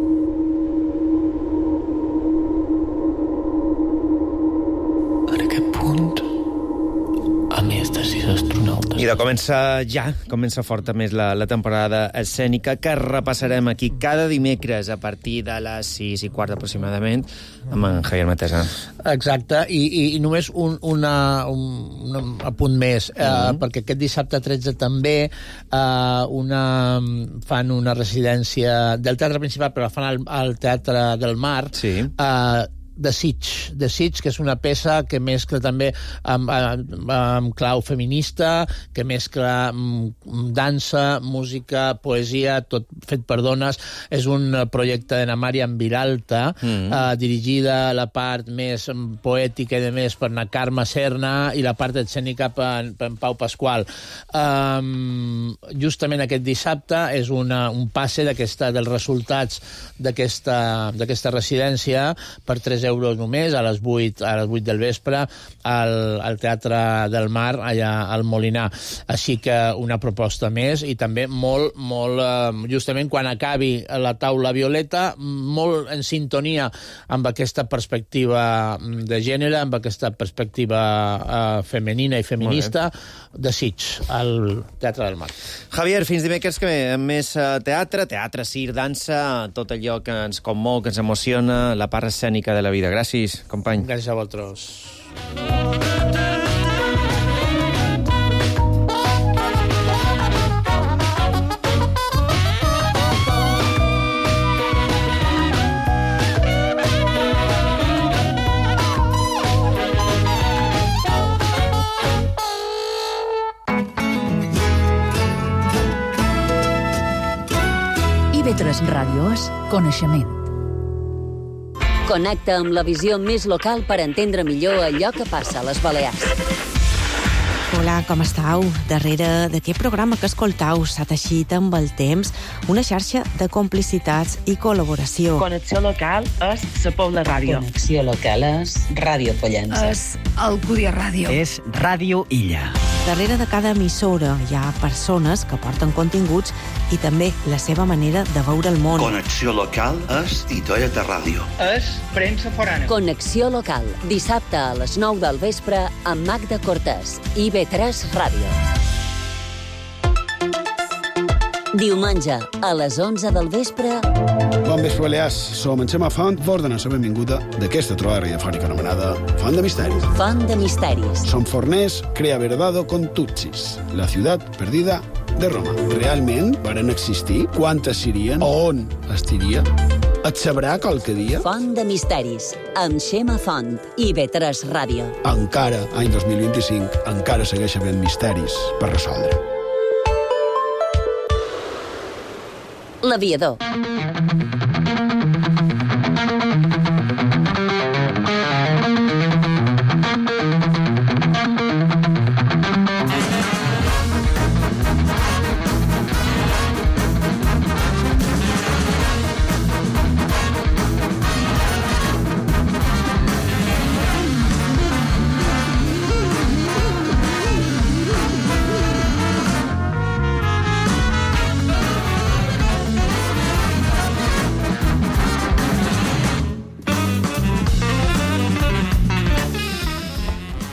En aquest punt, a més de sis astronautes... I de comença ja, comença forta més la, la temporada escènica, que repassarem aquí cada dimecres a partir de les sis i quart aproximadament, amb en Javier Matesa. Exacte, i, i, i només un, una, un, un apunt més, eh, mm-hmm. perquè aquest dissabte tretze també eh, una, fan una residència del Teatre Principal, però la fan al, al Teatre del Mar, sí. eh, The Siege, The Siege, que és una peça que mescla també amb, amb, amb clau feminista, que mescla amb dansa, música, poesia, tot fet per dones. És un projecte de na Màriam Viralta, mm. eh, dirigida la part més poètica i de més per na Carme Serna i la part escènica per, per en Pau Pasqual. Um, justament aquest dissabte és una, un passe d'aquesta, dels resultats d'aquesta, d'aquesta residència per tres euros només, a les vuit, a les vuit del vespre, al, al Teatre del Mar, allà al Molinar. Així que una proposta més, i també molt, molt, eh, justament quan acabi la taula violeta, molt en sintonia amb aquesta perspectiva de gènere, amb aquesta perspectiva eh, femenina i feminista, de Sitges, al Teatre del Mar. Javier, fins dimecres que ve, amb més teatre, teatre, cir, dansa, tot allò que ens commou, que ens emociona, la part escènica de la vida. Gràcies, company. Gràcies a vosaltres. I ve tres Ràdio és coneixement. Connecta amb la visió més local per entendre millor allò que passa a les Balears. Hola, com estàu? Darrere d'aquest programa que escoltau s'ha teixit amb el temps una xarxa de complicitats i col·laboració. Connexió local és la Pobla Ràdio. Connexió local és Ràdio Pollença. És Alcúdia Ràdio. És Ràdio Illa. Darrere de cada emissora hi ha persones que porten continguts i també la seva manera de veure el món. Connexió local és Titoia de Ràdio. És premsa forana. Connexió local, dissabte a les nou del vespre amb Magda Cortés i I ve tres Ràdio. Diumenge, a les onze del vespre... Bon vespre, Balears. Som en Xema Font, vos donar la benvinguda d'aquesta trobada radiofònica anomenada Font de Misteris. Font de Misteris. Som forners, crea verdado con Tutsis, la ciutat perdida de Roma. Realment varen existir? Quantes serien? On estiria? Et sabrà qualque dia? Font de Misteris, amb Xema Font i ve tres Ràdio. Encara, any dos mil vint-i-cinc, encara segueix havent misteris per resoldre. L'aviador.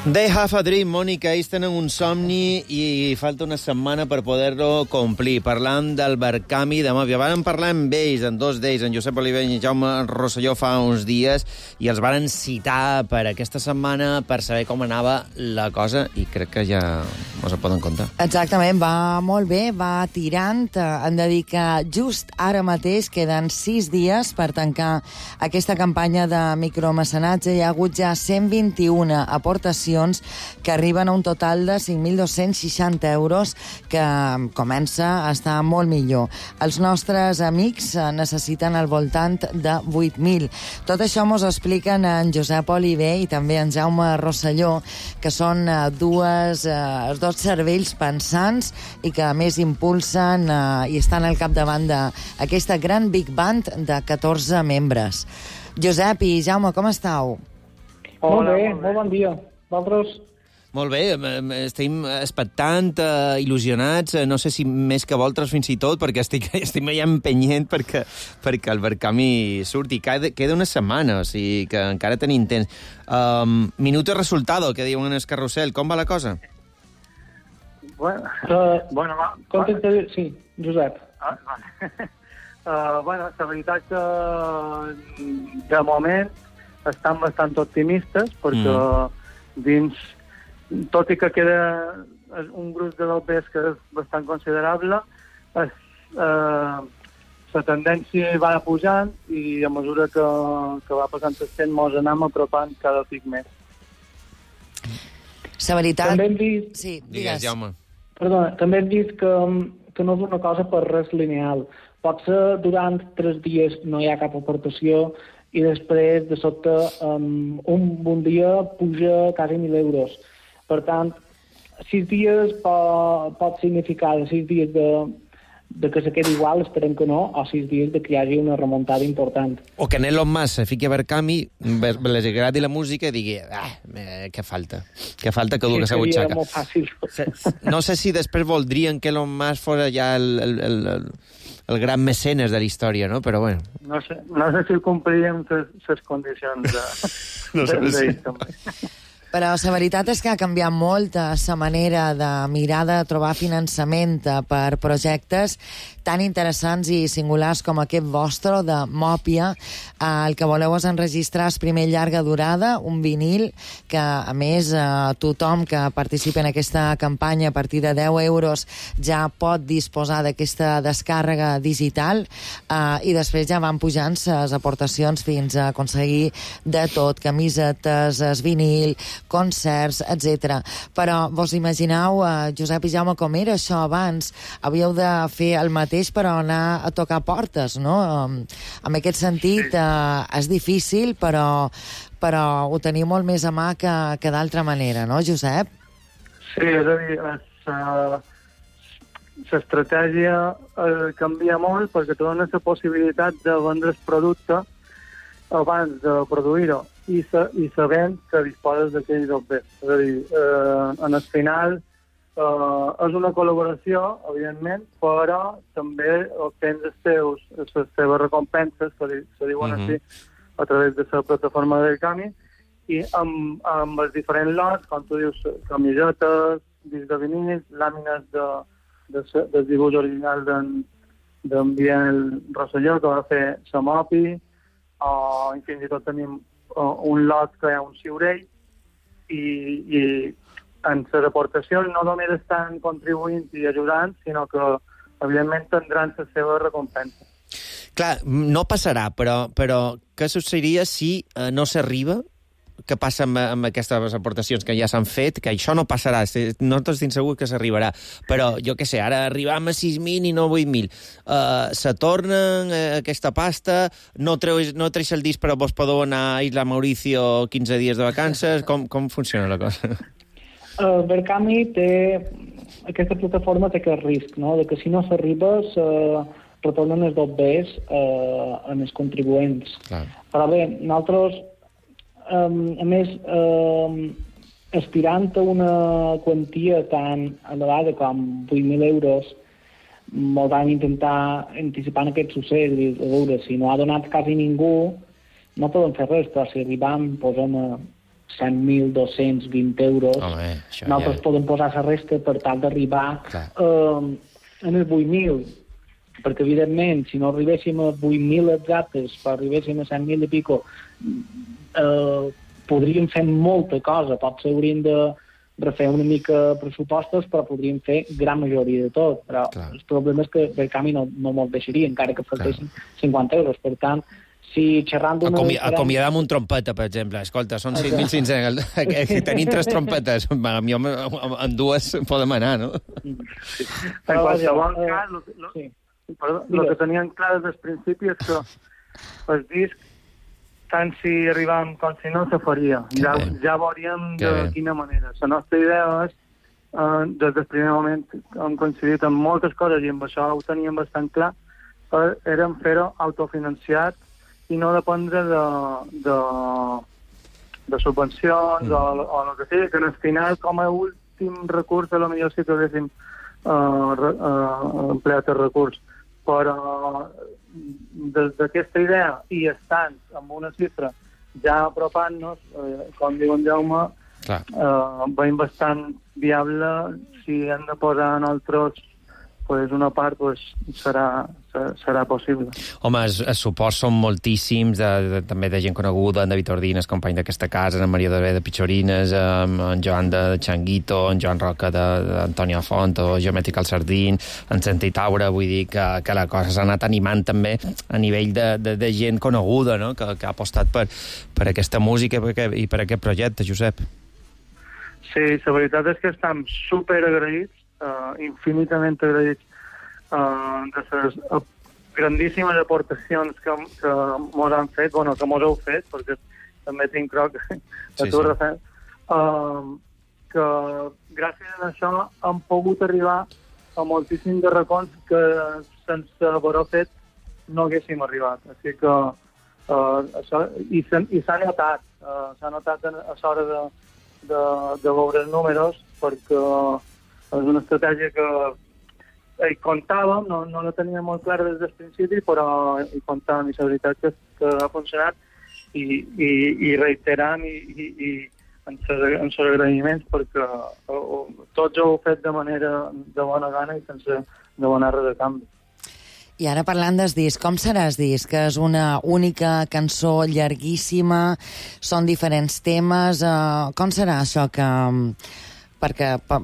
They have a dream, Mònica. Ells tenen un somni i falta una setmana per poder-lo complir. Parlant del Verkami de Mòbia. Varen parlar amb ells, en dos d'ells, en Josep Oliver i Jaume Rosselló, fa uns dies, i els varen citar per aquesta setmana per saber com anava la cosa, i crec que ja us ho poden contar. Exactament, va molt bé, va tirant. Han de dir que just ara mateix queden sis dies per tancar aquesta campanya de micromecenatge. Hi ha hagut ja cent vint-i-un aportacions que arriben a un total de cinc mil dos-cents seixanta euros, que comença a estar molt millor. Els nostres amics necessiten al voltant de vuit mil. Tot això mos expliquen en Josep Oliver i també en Jaume Rosselló, que són dues, els dos cervells pensants i que a més impulsen eh, i estan al capdavant d'aquesta gran big band de catorze membres. Josep i Jaume, com estàu? Hola, molt bé, molt bon dia. Vosaltres? Molt bé, estem expectant, eh, il·lusionats, no sé si més que vosaltres fins i tot, perquè estic, estic ja empenyent perquè, perquè el Verkami surti. Queda, queda una setmana, o sigui que encara tenim temps. Um, minuto resultado, que diuen en el carrusel. Com va la cosa? Bueno, uh, bueno va. Contenta, va. Sí, Josep. Ah, vale. uh, bueno, la veritat que de moment estan bastant optimistes, perquè mm. dins, tot i que queda un grup de delpers que és bastant considerable, es, eh, la tendència va pujant i a mesura que, que va passant el temps mos anem apropant cada pic més. La veritat... També hem vist... Sí, digues, Jaume. Perdona, també hem vist que, que no és una cosa per res lineal. Potser durant tres dies no hi ha cap aportació i després, de sobte, um, un bon dia puja quasi mil euros. Per tant, sis dies pot, pot significar sis dies de, de que se quedi igual, esperem que no, o sis dies de que hi hagi una remuntada important. O que en Elon Musk se fiqui a Verkami, les agradi la música i digui, ah, eh, què falta? Què falta que du que sa butxaca? Seria molt fàcil. No sé si després voldrien que Elon Musk fos ja el... el, el, el el gran mecenes de la història, no? Però bueno. No sé, no sé si compliríem les condicions de... no sé de, si... de Però la veritat és que ha canviat molt la manera de mirar de trobar finançament per projectes tan interessants i singulars com aquest vostre de Mòpia. El que voleu és enregistrar el primer llarga durada, un vinil, que a més tothom que participa en aquesta campanya a partir de deu euros ja pot disposar d'aquesta descàrrega digital, i després ja van pujant les aportacions fins a aconseguir de tot, camisetes, el vinil, concerts, etcètera. Però vos imagineu, eh, Josep i Jaume, com era això abans? Havíeu de fer el mateix per anar a tocar portes, no? En aquest sentit, eh, és difícil, però, però ho teniu molt més a mà que, que d'altra manera, no, Josep? Sí, és a dir, l'estratègia eh, canvia molt perquè te dona la possibilitat de vendre el producte abans de produir-ho i, sa, i sabent que disposes d'aquell doble. És a dir, eh, en el final eh, és una col·laboració, evidentment, però també obtens els teus, les teves recompenses, se, se diuen mm-hmm. així, a través de la plataforma del Verkami, i amb, amb els diferents lots, com tu dius, camisetes, discs de vinils, làmines de, de, del dibuix original d'en Biel Rosselló, que va fer la Mopi, o fins i tot tenim uh, un lot que hi ha un ciurell i, i en les aportacions no només estan contribuint i ajudant, sinó que evidentment tindran la seva recompensa. Clar, no passarà, però, però què succeiria si uh, no s'arriba? Què passa amb, amb aquestes aportacions que ja s'han fet? Que això no passarà, nosaltres estem segurs que s'arribarà, però jo què sé, ara arribam a sis mil i no vuit mil. Uh, se tornen uh, aquesta pasta, no treus, no treus el disc però vos podeu anar a Isla Mauricio quinze dies de vacances, com, com funciona la cosa? El uh, Verkami té, aquesta plataforma té aquest risc, no? De que si no s'arriba se retornen els dobbers uh, en els contribuents. Clar. Però bé, nosaltres Um, a més, um, aspirant a una quantia tan elevada com vuit mil euros, molt van intentar anticipar en aquest succés, a veure, si no ha donat quasi ningú, no podem fer res, però si arribam, posem a, cent mil dos-cents vint euros. Home, nosaltres ja... podem posar la resta per tal d'arribar eh, en els vuit mil, perquè, evidentment, si no arribéssim a vuit mil exactes, però arribéssim a cent mil i pico, eh, podríem fer molta cosa. Potser hauríem de refer una mica pressupostos, però podríem fer gran majoria de tot. Però clar. El problema és que per canvi no, no me'ls deixaria, encara que faltessin cinquanta euros. Per tant, si xerrant d'una... Acomi acomiadar amb un trompeta, per exemple. Escolta, són cinc mil cinc-cents. Tenim tres trompetes. A mi amb dues podem anar, no? Sí. En qualsevol cas, lo, lo, sí. perdó, lo que tenien clar des del principi és que el disc, tant si arribàvem com si no, se faria. Ja, ja veuríem de quina manera. La nostra idea és, eh, des del primer moment, hem coincidit en moltes coses i amb això ho teníem bastant clar, eh, érem fer-ho autofinanciat i no dependre de, de, de subvencions mm. o, o el que sigui, que al final, com a últim recurs, a lo millor sí que haguéssim uh, uh, empleat el recurs. Però des d'aquesta idea i estant amb una xifra ja apropant-nos, eh, com diu en Jaume, eh, veiem bastant viable. Si hem de posar en altres pues, una part, pues, serà, serà possible. Home, els, els suports són moltíssims, de, de, també de gent coneguda, en David Ordines, company d'aquesta casa, en Maria de Pichorines, en, en Joan de Changuito, en Joan Roca d'Antonio Font, o Geomètrica al Sardín, en Santi Taura, vull dir que, que la cosa s'ha anat animant també a nivell de, de, de gent coneguda, no? que, que ha apostat per, per aquesta música i per, aquest, i per aquest projecte, Josep. Sí, la veritat és que estem super agraïts, Uh, infinitament agraïts uh, de les uh, grandíssimes aportacions que, que mos han fet, bueno, que mos heu fet, perquè també tinc croc de sí, tu, sí. Rafael, uh, que gràcies a això hem pogut arribar a moltíssims de racons que sense haver-ho fet no haguéssim arribat. Així que uh, això, i s'ha notat, uh, s'ha notat a l'hora de, de, de veure els números, perquè és una estratègia que hi comptàvem, no, no la teníem molt clara des del principi, però hi comptàvem i la veritat que, que ha funcionat i, i, i reiterant i, i, i en els agraïments perquè uh, tots ho heu fet de manera de bona gana i sense demanar res de canvi. I ara parlant del disc, com serà el disc? És una única cançó llarguíssima, són diferents temes, uh, com serà això que... perquè per,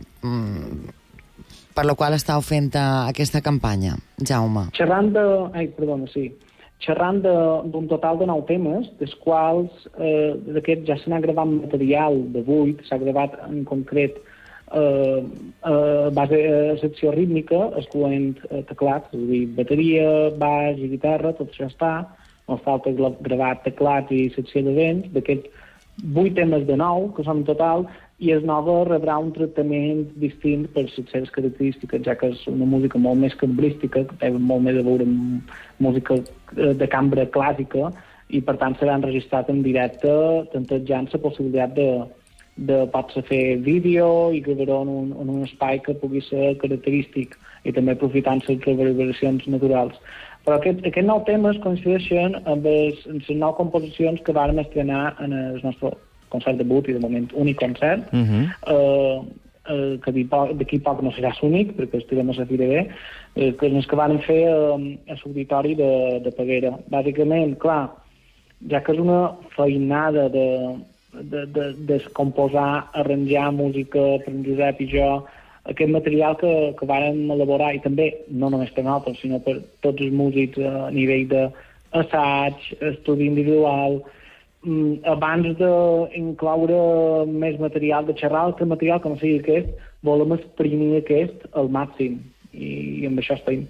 per la qual estàu fent aquesta campanya, Jaume? Xerrant de... Ai, perdona, sí. Xerrant d'un total de nou temes, dels quals eh, d'aquests ja se n'ha gravat material de vuit, s'ha gravat en concret eh, a base de secció rítmica, excloent eh, teclats, és a dir, bateria, baix i guitarra, tot això està. Ens falta gravar teclats i secció de vents, d'aquests vuit temes de nou, que són en total, i el nova rebrà un tractament distint per les seves característiques, ja que és una música molt més cambrística, que té molt més a veure amb música de cambra clàssica, i per tant serà enregistrat en directe, tantejant la possibilitat de, de potser fer vídeo i gravar-ho en, un, en un espai que pugui ser característic i també aprofitant les reverberacions naturals. Però aquest, aquests nou temes coincideixen amb les, amb les nou composicions que vàrem estrenar en el nostre concert debut i de moment únic concert, uh -huh. eh, eh, que d'aquí poc no serà l'únic, perquè estirem a la Fira B, eh, que és que van fer eh, a l'auditori de, de Peguera. Bàsicament, clar, ja que és una feinada de, de, de, de composar, arranjar música per en Josep i jo, aquest material que, que vàrem elaborar, i també, no només per nosaltres, sinó per tots els músics a nivell d'assaig, estudi individual, abans d'incloure més material de xerrar, altre material que no sigui aquest, volem exprimir aquest al màxim, i, i amb això estem.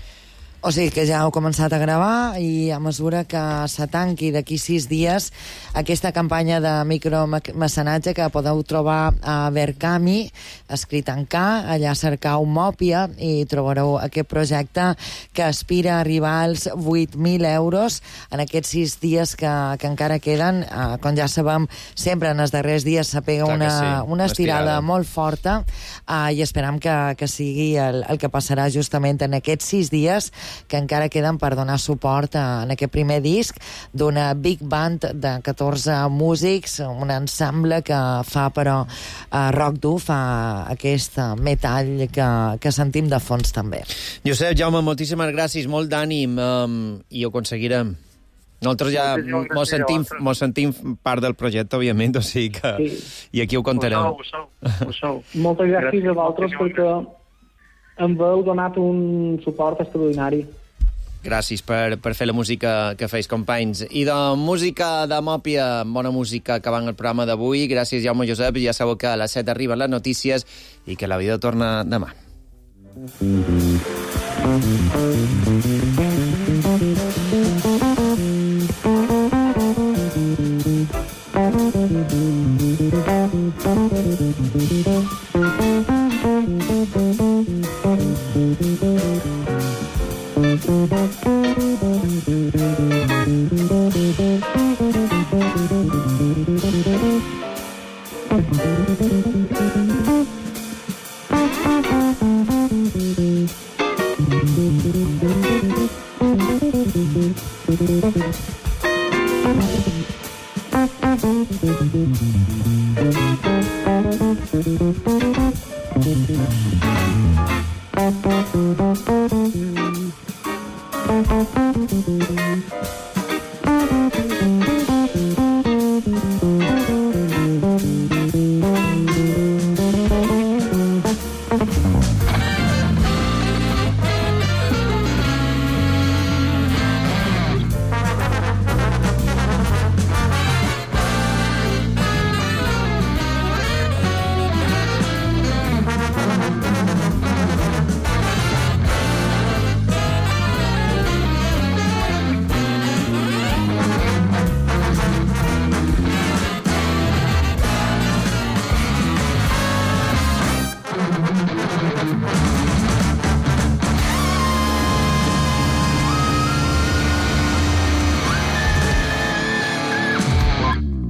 O sigui que ja heu començat a gravar i a mesura que se tanqui d'aquí sis dies aquesta campanya de micromecenatge que podeu trobar a Verkami, escrit en K, allà cercau Mòpia i trobareu aquest projecte que aspira a arribar als vuit mil euros en aquests sis dies que, que encara queden. Eh, com ja sabem, sempre en els darrers dies se pega una, sí, una estirada, estirada molt forta eh, i esperam que, que sigui el, el que passarà justament en aquests sis dies que encara queden per donar suport a, en aquest primer disc d'una big band de catorze músics, un ensemble que fa, però, uh, rock dur, fa aquest metall que, que sentim de fons també. Josep, Jaume, moltíssimes gràcies, molt d'ànim, um, i ho aconseguirem. Nosaltres ja mos sentim, mos sentim part del projecte, òbviament, o sigui que... Sí. I aquí ho contarem. Ho sou, ho sou. Ho sou. Moltes gràcies, gràcies a vosaltres perquè em veu donat un suport extraordinari. Gràcies per, per fer la música que feis, companys. I de música de Mòpia, bona música acabant el programa d'avui. Gràcies, Jaume, Josep. Ja sabeu que a les set arriben les notícies i que la vida torna demà.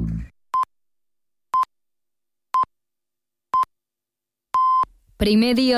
Primer dia